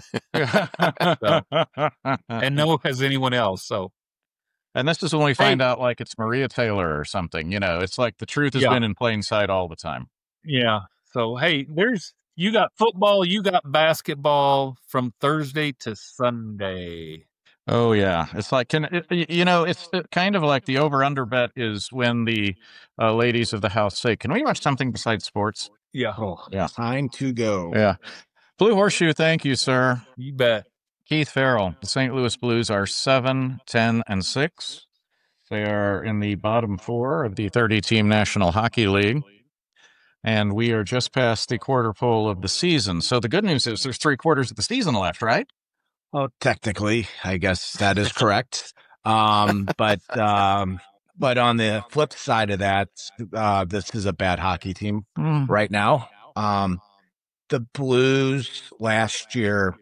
And no has anyone else. So, And this is when we find out like it's Maria Taylor or something. You know, it's like the truth has Yeah. been in plain sight all the time. yeah. So, hey, you got football, you got basketball from Thursday to Sunday. Oh yeah, it's like it's kind of like the over/under bet is when the ladies of the house say, "Can we watch something besides sports?" Yeah. Oh, Yeah. time to go. Yeah. Blue Horseshoe, thank you, sir. You bet. Keith Farrell, the St. Louis Blues are 7, 10, and 6. They are in the bottom 4 of the 30-team National Hockey League. And we are just past the quarter pole of the season. So the good news is there's 3 quarters of the season left, right? Oh, technically, I guess that is correct. But on the flip side of that, this is a bad hockey team right now. The Blues last year,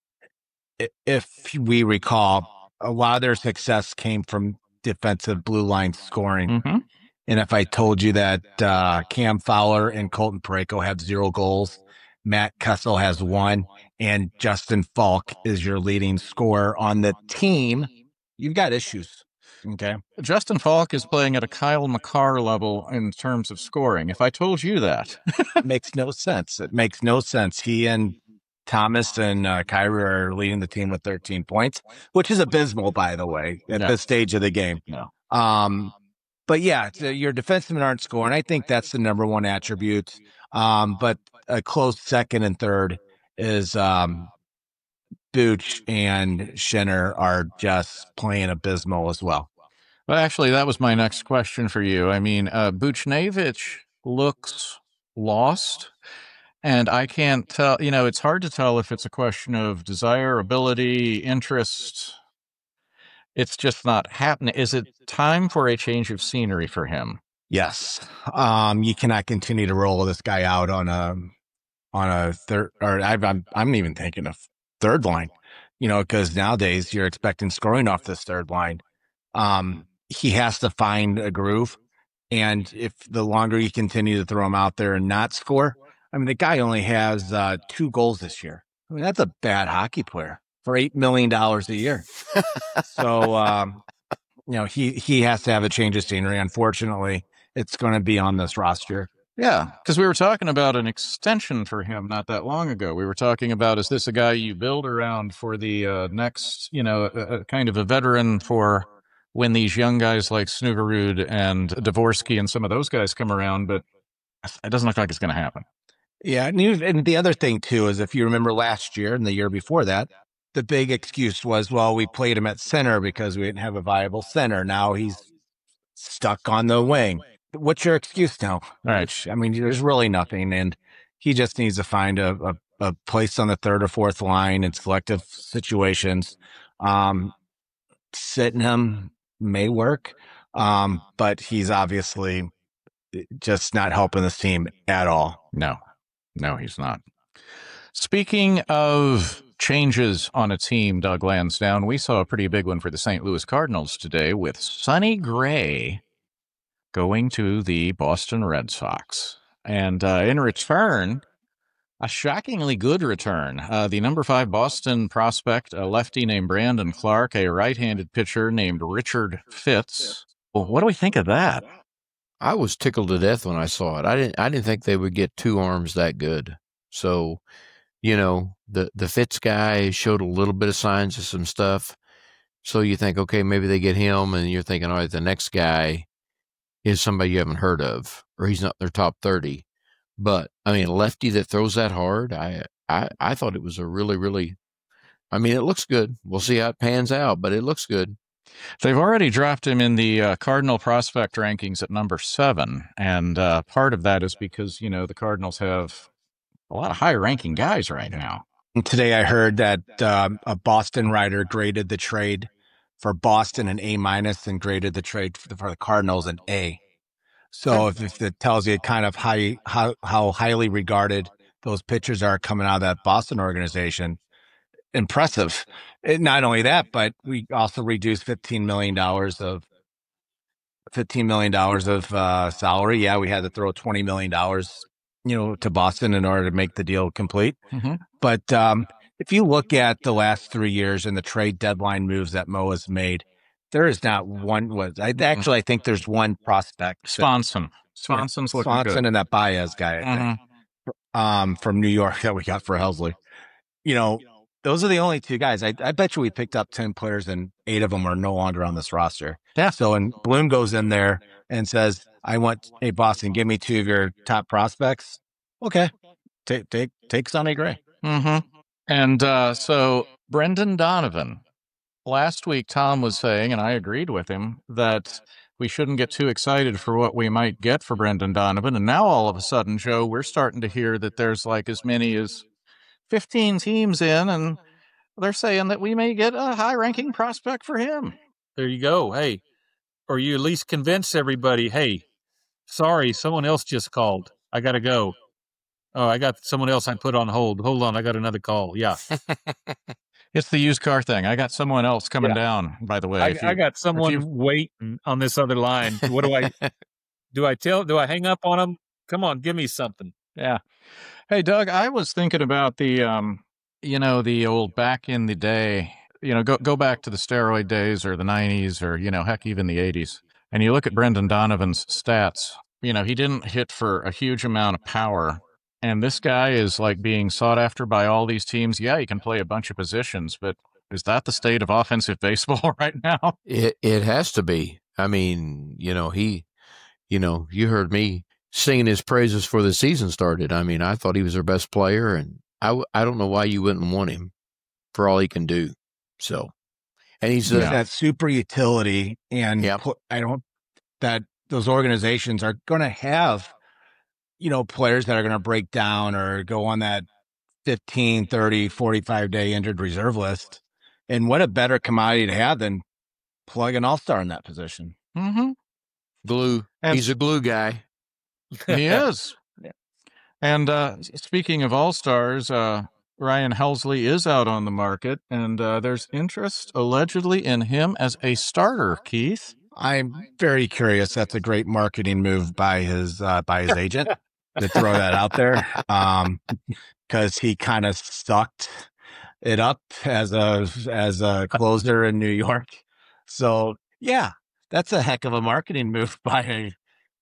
if we recall, a lot of their success came from defensive blue line scoring. Mm-hmm. And if I told you that Cam Fowler and Colton Parayko have 0 goals, Matt Kessel has 1, and Justin Falk is your leading scorer on the team, you've got issues. Okay. Justin Falk is playing at a Kyle McCarr level in terms of scoring. If I told you that. It makes no sense. It makes no sense. He and Thomas and Kyrie are leading the team with 13 points, which is abysmal, by the way, at this stage of the game. No. But yeah, your defensemen aren't scoring. I think that's the number one attribute. But a close second and third is Booch and Schenner are just playing abysmal as well. Well, actually, that was my next question for you. I mean, Buchnevich looks lost, and I can't tell, it's hard to tell if it's a question of desirability, interest. It's just not happening. Is it time for a change of scenery for him? Yes. You cannot continue to roll this guy out on a third, or I'm even thinking of third line, because nowadays you're expecting scoring off this third line. He has to find a groove. And if the longer you continue to throw him out there and not score, I mean, the guy only has 2 goals this year. I mean, that's a bad hockey player for $8 million a year. So, he has to have a change of scenery. Unfortunately, it's going to be on this roster. Yeah, because we were talking about an extension for him not that long ago. We were talking about, is this a guy you build around for the next, kind of a veteran for when these young guys like Snugerud and Dvorsky and some of those guys come around, but it doesn't look like it's going to happen. Yeah, and the other thing, too, is if you remember last year and the year before that, the big excuse was, well, we played him at center because we didn't have a viable center. Now he's stuck on the wing. What's your excuse now? All right. I mean, there's really nothing, and he just needs to find a place on the third or fourth line in selective situations. Sitting him may work, but he's obviously just not helping this team at all. No, he's not. Speaking of changes on a team, Doug Lansdowne, we saw a pretty big one for the St. Louis Cardinals today with Sonny Gray going to the Boston Red Sox. And in return, a shockingly good return. The number 5 Boston prospect, a lefty named Brandon Clark, a right-handed pitcher named Richard Fitz. Well, what do we think of that? I was tickled to death when I saw it. I didn't think they would get 2 arms that good. So, the Fitz guy showed a little bit of signs of some stuff. So you think, okay, maybe they get him, and you're thinking, all right, the next guy is somebody you haven't heard of, or he's not in their top 30. But I mean, a lefty that throws that hard, I thought it was a really, really, I mean, it looks good. We'll see how it pans out, but it looks good. They've already dropped him in the Cardinal prospect rankings at number 7. And part of that is because, the Cardinals have a lot of high-ranking guys right now. And today I heard that a Boston writer graded the trade for Boston an A- and graded the trade for the Cardinals an A. So if it tells you kind of how highly regarded those pitchers are coming out of that Boston organization, impressive. Not only that, but we also reduced $15 million of salary. Yeah, we had to throw $20 million, to Boston in order to make the deal complete. Mm-hmm. But if you look at the last 3 years and the trade deadline moves that Mo has made, there is not one. I think there's one prospect. Swanson. Swanson's looking good. Swanson and that Baez guy, I think, from New York that we got for Helsley. Those are the only two guys. I bet you we picked up 10 players and 8 of them are no longer on this roster. Yeah. So when Bloom goes in there and says, I want, hey, Boston, give me 2 of your top prospects. Okay. Take Sonny Gray. Mm-hmm. And so Brendan Donovan, last week Tom was saying, and I agreed with him, that we shouldn't get too excited for what we might get for Brendan Donovan. And now all of a sudden, Joe, we're starting to hear that there's like as many as 15 teams in, and they're saying that we may get a high-ranking prospect for him. There you go. Hey, or you at least convince everybody, hey, sorry, someone else just called. I got to go. Oh, I got someone else I put on hold. Hold on, I got another call. Yeah. It's the used car thing. I got someone else coming down, by the way. I got someone waiting on this other line. What do I do I hang up on them? Come on, give me something. Yeah. Hey, Doug, I was thinking about the, the old back in the day, go back to the steroid days or the 90s or, heck, even the 80s. And you look at Brendan Donovan's stats, he didn't hit for a huge amount of power. And this guy is like being sought after by all these teams. Yeah, he can play a bunch of positions, but is that the state of offensive baseball right now? It has to be. I mean, you heard me singing his praises before the season started. I mean, I thought he was their best player, and I don't know why you wouldn't want him for all he can do. So, and he's that super utility, and that those organizations are going to have, players that are going to break down or go on that 15, 30, 45-day injured reserve list. And what a better commodity to have than plug an all-star in that position. Mm-hmm. Glue. He's a glue guy. He is. Yeah. And speaking of all-stars, Ryan Helsley is out on the market, and there's interest allegedly in him as a starter, Keith. I'm very curious. That's a great marketing move by his agent to throw that out there, because he kind of sucked it up as a closer in New York. So yeah, that's a heck of a marketing move by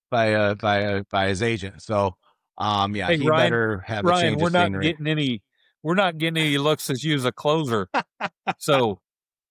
his agent. So hey, he Ryan, better have a change of scenery. We're not getting any looks as you as a closer. So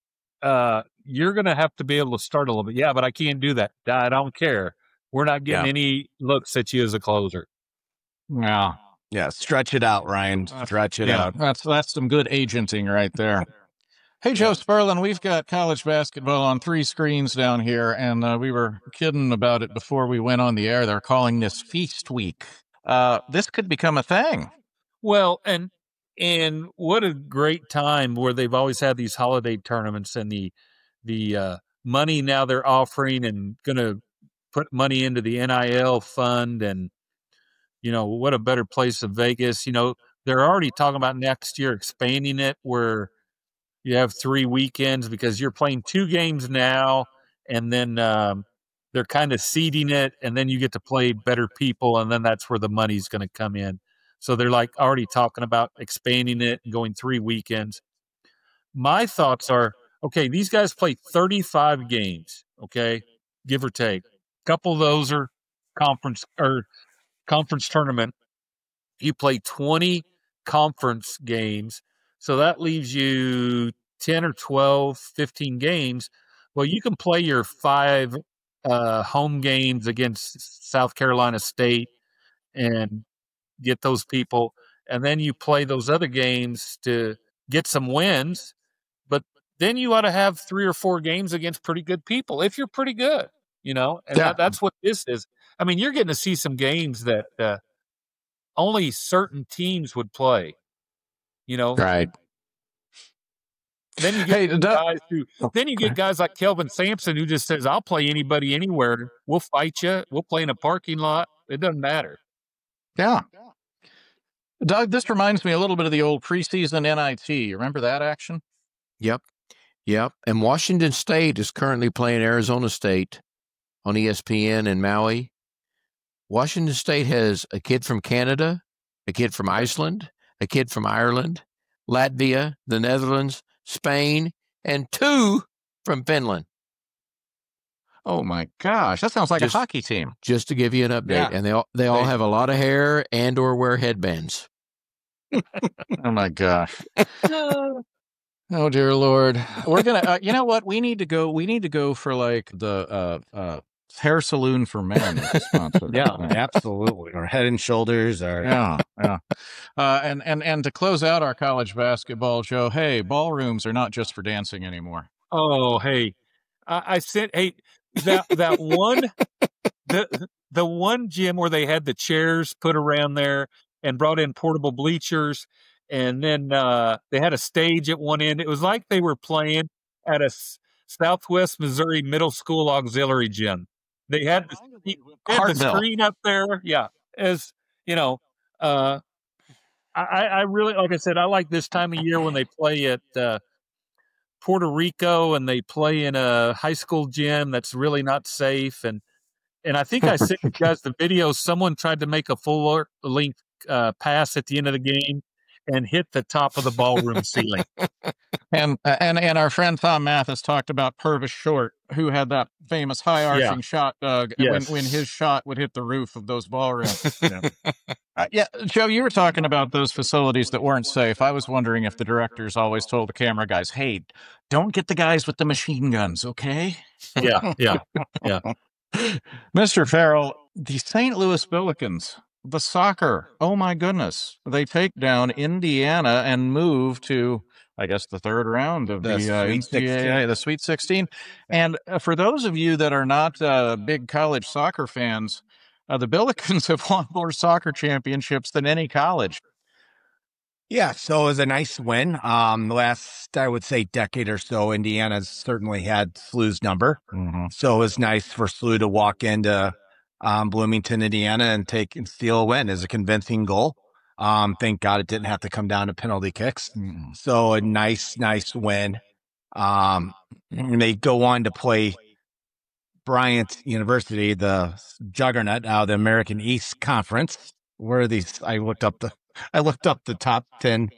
you're going to have to be able to start a little bit. Yeah, but I can't do that. I don't care. We're not getting any looks at you as a closer. Yeah. Yeah, stretch it out, Ryan. Stretch it out. That's some good agenting right there. Hey, Joe Sperlin, we've got college basketball on 3 screens down here, and we were kidding about it before we went on the air. They're calling this Feast Week. This could become a thing. Well, and what a great time where they've always had these holiday tournaments, and the money now they're offering and going to put money into the NIL fund, and what a better place than Vegas. They're already talking about next year expanding it where you have 3 weekends, because you're playing 2 games now, and then they're kind of seeding it, and then you get to play better people, and then that's where the money's going to come in. So they're like already talking about expanding it and going 3 weekends. My thoughts are, okay, these guys play 35 games, okay, give or take. A couple of those are conference tournament. You play 20 conference games. So that leaves you 10 or 12, 15 games. Well, you can play your 5 home games against South Carolina State and get those people. And then you play those other games to get some wins. But then you ought to have 3 or 4 games against pretty good people if you're pretty good, And that's what this is. I mean, you're getting to see some games that only certain teams would play. Right. Then you get guys like Kelvin Sampson who just says, "I'll play anybody anywhere. We'll fight you. We'll play in a parking lot. It doesn't matter." Yeah. Doug, this reminds me a little bit of the old preseason NIT. You remember that action? Yep. And Washington State is currently playing Arizona State on ESPN in Maui. Washington State has a kid from Canada, a kid from Iceland, a kid from Ireland, Latvia, the Netherlands, Spain, and 2 from Finland. Oh my gosh, that sounds like a hockey team. Just to give you an update, and they all have a lot of hair and or wear headbands. Oh my gosh. Oh dear Lord. We're gonna. You know what? We need to go for like the hair salon for men. Sponsor. Yeah, absolutely. Or Head and Shoulders. Or yeah. And to close out our college basketball show, hey, ballrooms are not just for dancing anymore. Oh, hey, I said, hey, that one, the one gym where they had the chairs put around there and brought in portable bleachers, and then they had a stage at one end. It was like they were playing at a Southwest Missouri Middle School auxiliary gym. They had the screen up there. Yeah, as you know, I really, like I said, I like this time of year when they play at Puerto Rico and they play in a high school gym that's really not safe. And I think I sent you guys the video. Someone tried to make a full length pass at the end of the game and hit the top of the ballroom ceiling. And our friend Tom Mathis talked about Purvis Short, who had that famous high arcing shot, Doug, when his shot would hit the roof of those ballrooms. Joe, you were talking about those facilities that weren't safe. I was wondering if the directors always told the camera guys, "Hey, don't get the guys with the machine guns, okay?" Yeah. Mr. Farrell, the St. Louis Billikens, the soccer, oh my goodness, they take down Indiana and move to, I guess, the third round of the NCAA, the Sweet 16. And for those of you that are not big college soccer fans, the Billikens have won more soccer championships than any college. Yeah, so it was a nice win. The last, I would say, decade or so, Indiana's certainly had SLU's number. Mm-hmm. So it was nice for SLU to walk into Bloomington, Indiana, and steal a win. As a convincing goal. Thank God it didn't have to come down to penalty kicks. Mm-hmm. So a nice win. They go on to play Bryant University, the juggernaut out of the American East Conference. Where are these? I looked up the top 10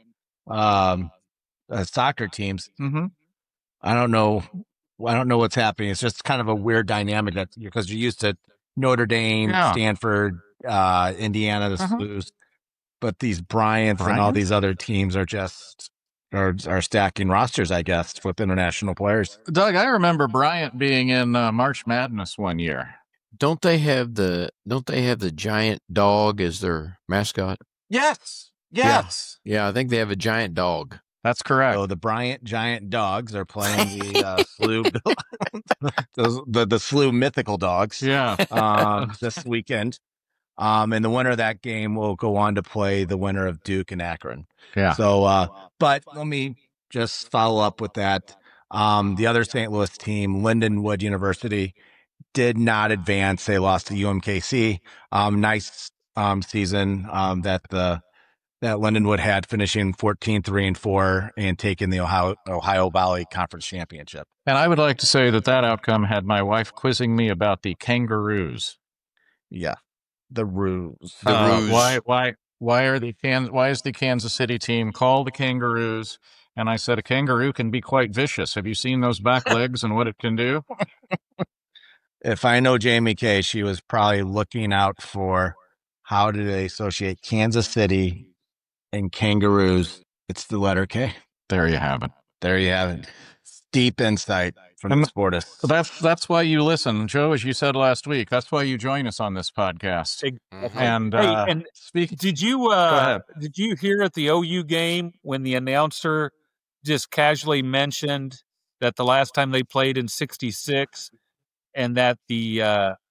soccer teams. Mm-hmm. I don't know what's happening. It's just kind of a weird dynamic because you're used to Notre Dame, Stanford, Indiana, the SLUs, but these Bryants and all these other teams are just are stacking rosters, I guess, with international players. Doug, I remember Bryant being in March Madness one year. Don't they have the giant dog as their mascot? Yes. Yeah, I think they have a giant dog. That's correct. So the Bryant Giant Dogs are playing the SLU, the SLU Mythical Dogs. This weekend. And the winner of that game will go on to play the winner of Duke and Akron. Yeah. So, but let me just follow up with that. The other St. Louis team, Lindenwood University, did not advance. They lost to UMKC. Nice season that Lindenwood had, finishing 14-3-4 and taking the Ohio Valley Conference Championship. And I would like to say that outcome had my wife quizzing me about the Kangaroos. Yeah, the Roos. Why is the Kansas City team called the Kangaroos? And I said, a kangaroo can be quite vicious. Have you seen those back legs and what it can do? If I know Jamie Kay, she was probably looking out for how do they associate Kansas City and kangaroos. It's the letter K. There you have it. Deep insight from the Sportists. That's why you listen, Joe. As you said last week, that's why you join us on this podcast. And did you hear at the OU game when the announcer just casually mentioned that the last time they played in '66, and that the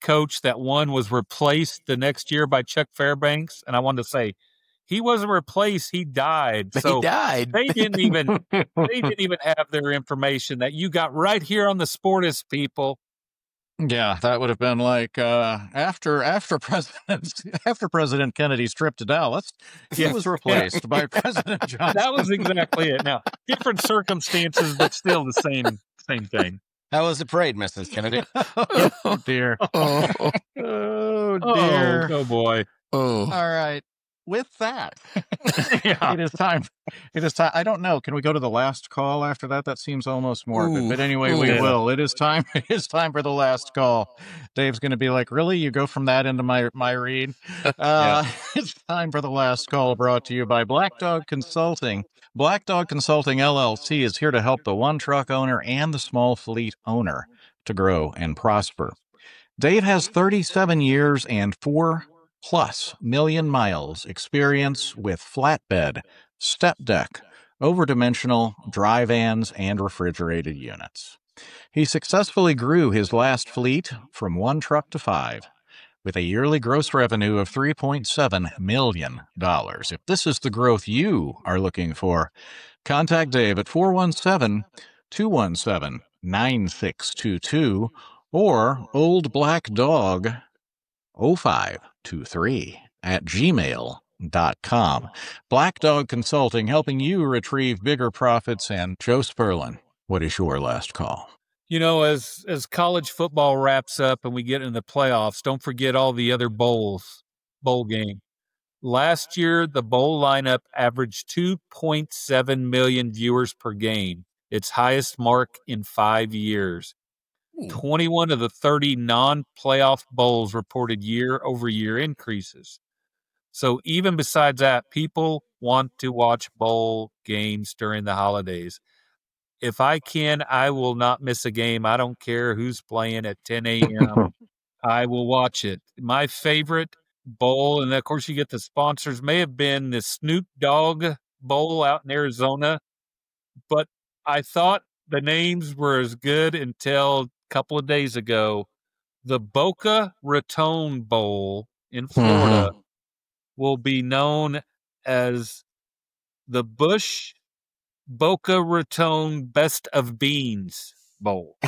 coach that one was replaced the next year by Chuck Fairbanks, and I wanted to say he wasn't replaced; he died. So he died. They didn't even have their information that you got right here on the Sportus, people. Yeah, that would have been like after President Kennedy's trip to Dallas, he was replaced by President Johnson. That was exactly it. Now, different circumstances, but still the same thing. How was the parade, Mrs. Kennedy? Oh dear. Oh dear. Oh boy. Oh. All right. With that, it is time. I don't know. Can we go to the last call after that? That seems almost morbid. But anyway, we will. It is time. It is time for the last call. Dave's going to be like, really? You go from that into my read? It's time for the last call, brought to you by Black Dog Consulting. Black Dog Consulting, LLC is here to help the one truck owner and the small fleet owner to grow and prosper. Dave has 37 years and 4+ million miles experience with flatbed, step deck, overdimensional dry vans, and refrigerated units. He successfully grew his last fleet from 1 truck to 5 with a yearly gross revenue of $3.7 million. If this is the growth you are looking for, contact Dave at 417-217-9622 or Old Black Dog 0523 at gmail.com. Black Dog Consulting, helping you retrieve bigger profits. And Joe Sperlin, what is your last call? You know, as college football wraps up and we get into the playoffs, don't forget all the other bowl game. Last year, the bowl lineup averaged 2.7 million viewers per game, its highest mark in 5 years. 21 of the 30 non-playoff bowls reported year-over-year increases. So even besides that, people want to watch bowl games during the holidays. If I can, I will not miss a game. I don't care who's playing at 10 a.m. I will watch it. My favorite bowl, and of course you get the sponsors, may have been the Snoop Dogg Bowl out in Arizona, but I thought the names were as good until couple of days ago. The Boca Raton Bowl in Florida will be known as the Bush Boca Raton Best of Beans Bowl.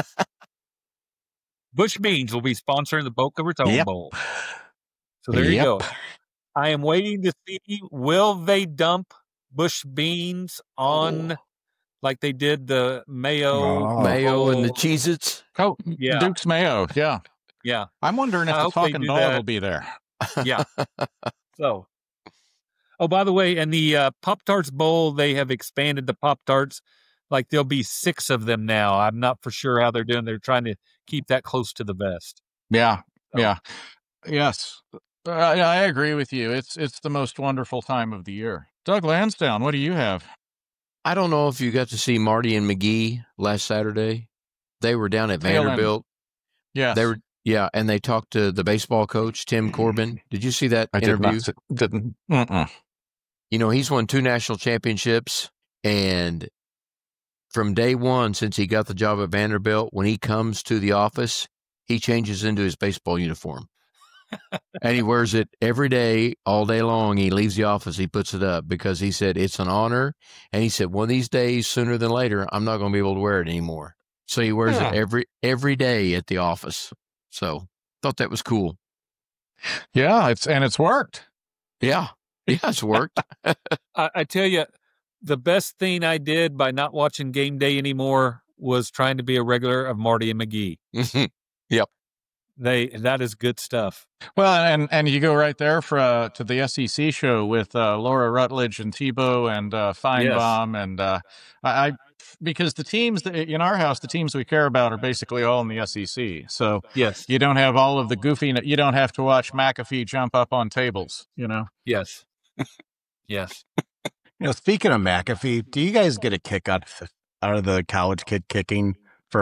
Bush Beans will be sponsoring the Boca Raton Bowl. So there you go. I am waiting to see, will they dump Bush Beans on like they did the mayo and the Cheez-Its. Oh, yeah. Duke's Mayo. Yeah. Yeah. I'm wondering if the talking dog will be there. Yeah. So, by the way, and the Pop-Tarts Bowl, they have expanded the Pop-Tarts. Like there'll be 6 of them now. I'm not for sure how they're doing. They're trying to keep that close to the vest. Yeah. So. Yeah. Yes. I agree with you. It's the most wonderful time of the year. Doug Lansdowne, what do you have? I don't know if you got to see Marty and McGee last Saturday. They were down at Vanderbilt. Yes. They were, and they talked to the baseball coach, Tim Corbin. Did you see that interview? Didn't. You know, he's won 2 national championships, and from day one, since he got the job at Vanderbilt, when he comes to the office, he changes into his baseball uniform. And he wears it every day, all day long. He leaves the office, he puts it up because he said it's an honor. And he said, one of these days, sooner than later, I'm not going to be able to wear it anymore. So he wears it every day at the office. So thought that was cool. Yeah, it's worked. Yeah, it's worked. I tell you, the best thing I did by not watching game day anymore was trying to be a regular of Marty and McGee. Yep. That is good stuff. Well, and you go right there to the SEC show with Laura Rutledge and Tebow and Feinbaum. Yes. And I because the teams in our house, the teams we care about are basically all in the SEC. So yes, you don't have all of the goofy. You don't have to watch McAfee jump up on tables. You know. Yes. Yes. You know, speaking of McAfee, do you guys get a kick out of the college kid kicking for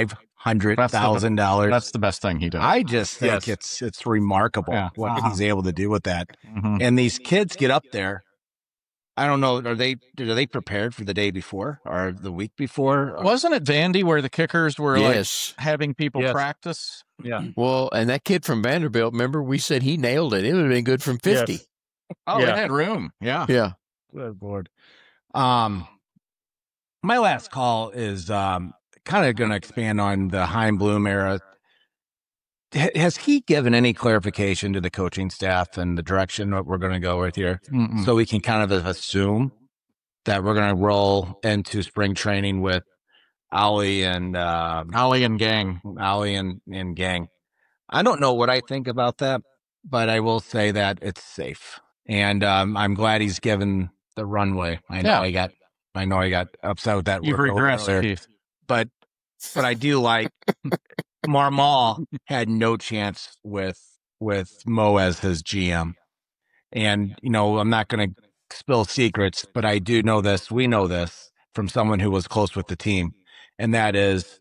$500,000? That's the best thing he does. I just think it's remarkable what he's able to do with that. Mm-hmm. And these kids get up there I don't know. Are they prepared for the day before or the week before? Wasn't it Vandy where the kickers were Yes. like having people practice? Yeah. Well, and that kid from Vanderbilt, remember we said he nailed it. It would have been good from 50. Yes. Oh, it had room. Yeah. Yeah. Good Lord. My last call is kind of going to expand on the Chaim Bloom era. Has he given any clarification to the coaching staff and the direction that we're going to go with here? Mm-mm. So we can kind of assume that we're going to roll into spring training with Ollie and gang. Ollie and gang. I don't know what I think about that, but I will say that it's safe. And I'm glad he's given the runway. I know I got upset with that. You've regressed, Keith. But I do like Marmal had no chance with Mo as his GM. And, I'm not going to spill secrets, but I do know this. We know this from someone who was close with the team. And that is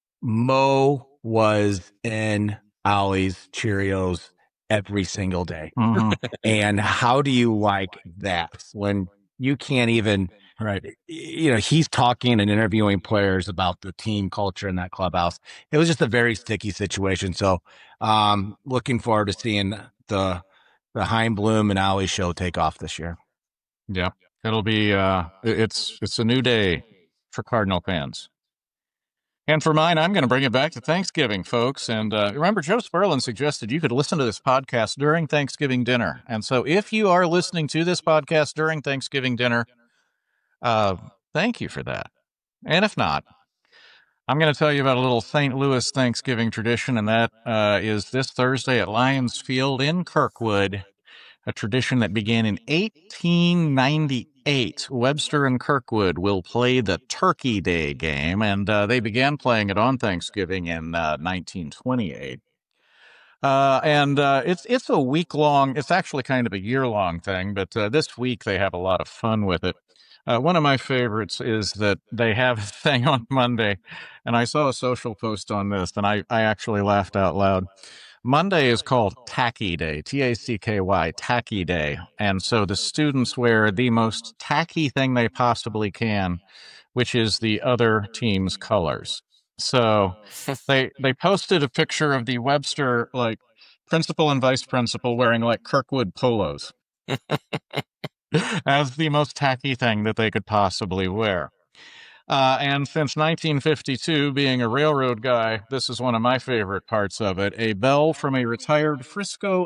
Mo was in Ollie's Cheerios every single day. Mm-hmm. And how do you like that when you can't even, right? He's talking and interviewing players about the team culture in that clubhouse. It was just a very sticky situation. So, looking forward to seeing the Chaim Bloom and Ollie show take off this year. Yeah, it'll be, it's a new day for Cardinal fans. And for mine, I'm going to bring it back to Thanksgiving, folks. And remember, Joe Sperlin suggested you could listen to this podcast during Thanksgiving dinner. And so if you are listening to this podcast during Thanksgiving dinner, thank you for that. And if not, I'm going to tell you about a little St. Louis Thanksgiving tradition, and that is this Thursday at Lions Field in Kirkwood, a tradition that began in 1898. Webster and Kirkwood will play the Turkey Day game, and they began playing it on Thanksgiving in 1928. It's a week-long, it's actually kind of a year-long thing, but this week they have a lot of fun with it. One of my favorites is that they have a thing on Monday, and I saw a social post on this, and I actually laughed out loud. Monday is called Tacky Day, T-A-C-K-Y, Tacky Day. And so the students wear the most tacky thing they possibly can, which is the other team's colors. So they posted a picture of the Webster, principal and vice principal wearing, Kirkwood polos as the most tacky thing that they could possibly wear. And since 1952, being a railroad guy, this is one of my favorite parts of it. A bell from a retired Frisco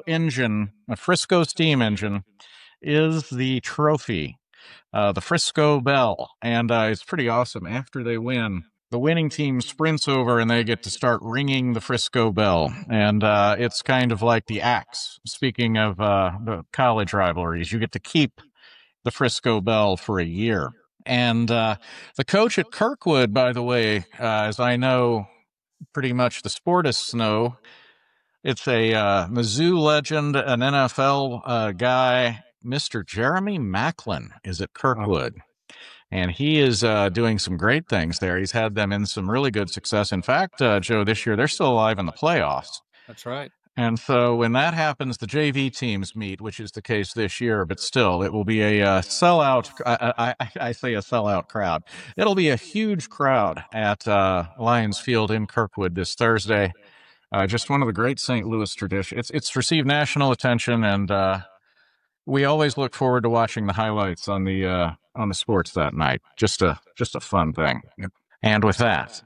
steam engine, is the trophy, the Frisco Bell. And it's pretty awesome. After they win, the winning team sprints over and they get to start ringing the Frisco Bell. And it's kind of like the axe. Speaking of the college rivalries, you get to keep the Frisco Bell for a year. And the coach at Kirkwood, by the way, as I know pretty much the sportists know, it's a Mizzou legend, an NFL guy, Mr. Jeremy Macklin is at Kirkwood. And he is doing some great things there. He's had them in some really good success. In fact, Joe, this year, they're still alive in the playoffs. That's right. And so when that happens, the JV teams meet, which is the case this year, but still, it will be a sellout. I say a sellout crowd. It'll be a huge crowd at Lions Field in Kirkwood this Thursday. Just one of the great St. Louis traditions. It's received national attention, and we always look forward to watching the highlights on the sports that night. Just a fun thing. And with that,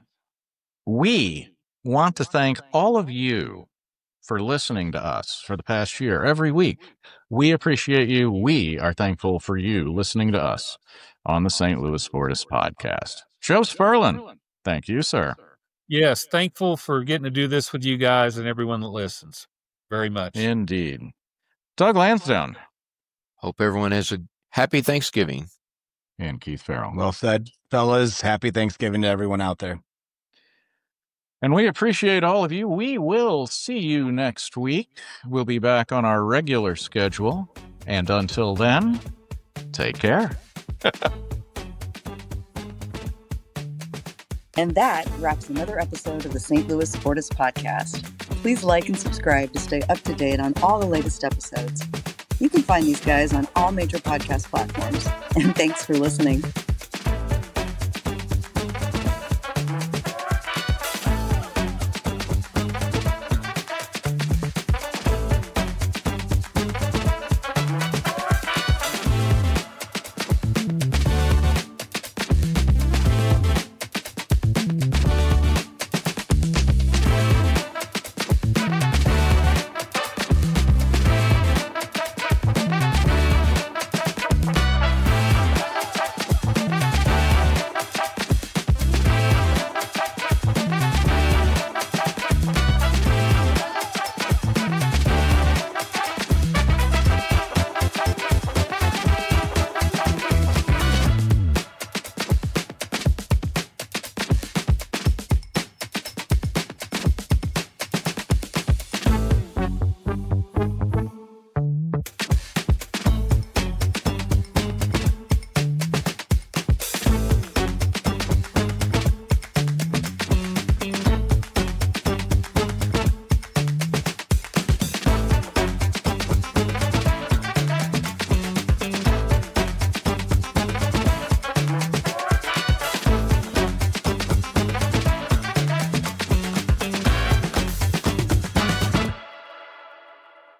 we want to thank all of you for listening to us for the past year. Every week, we appreciate you. We are thankful for you listening to us on the St. Louis Sportists Podcast. Joe Sperlin, thank you, sir. Yes, thankful for getting to do this with you guys and everyone that listens. Very much. Indeed. Doug Lansdowne. Hope everyone has a happy Thanksgiving. And Keith Farrell. Well said, fellas. Happy Thanksgiving to everyone out there. And we appreciate all of you. We will see you next week. We'll be back on our regular schedule. And until then, take care. And that wraps another episode of the St. Louis Sportists Podcast. Please like and subscribe to stay up to date on all the latest episodes. You can find these guys on all major podcast platforms. And thanks for listening.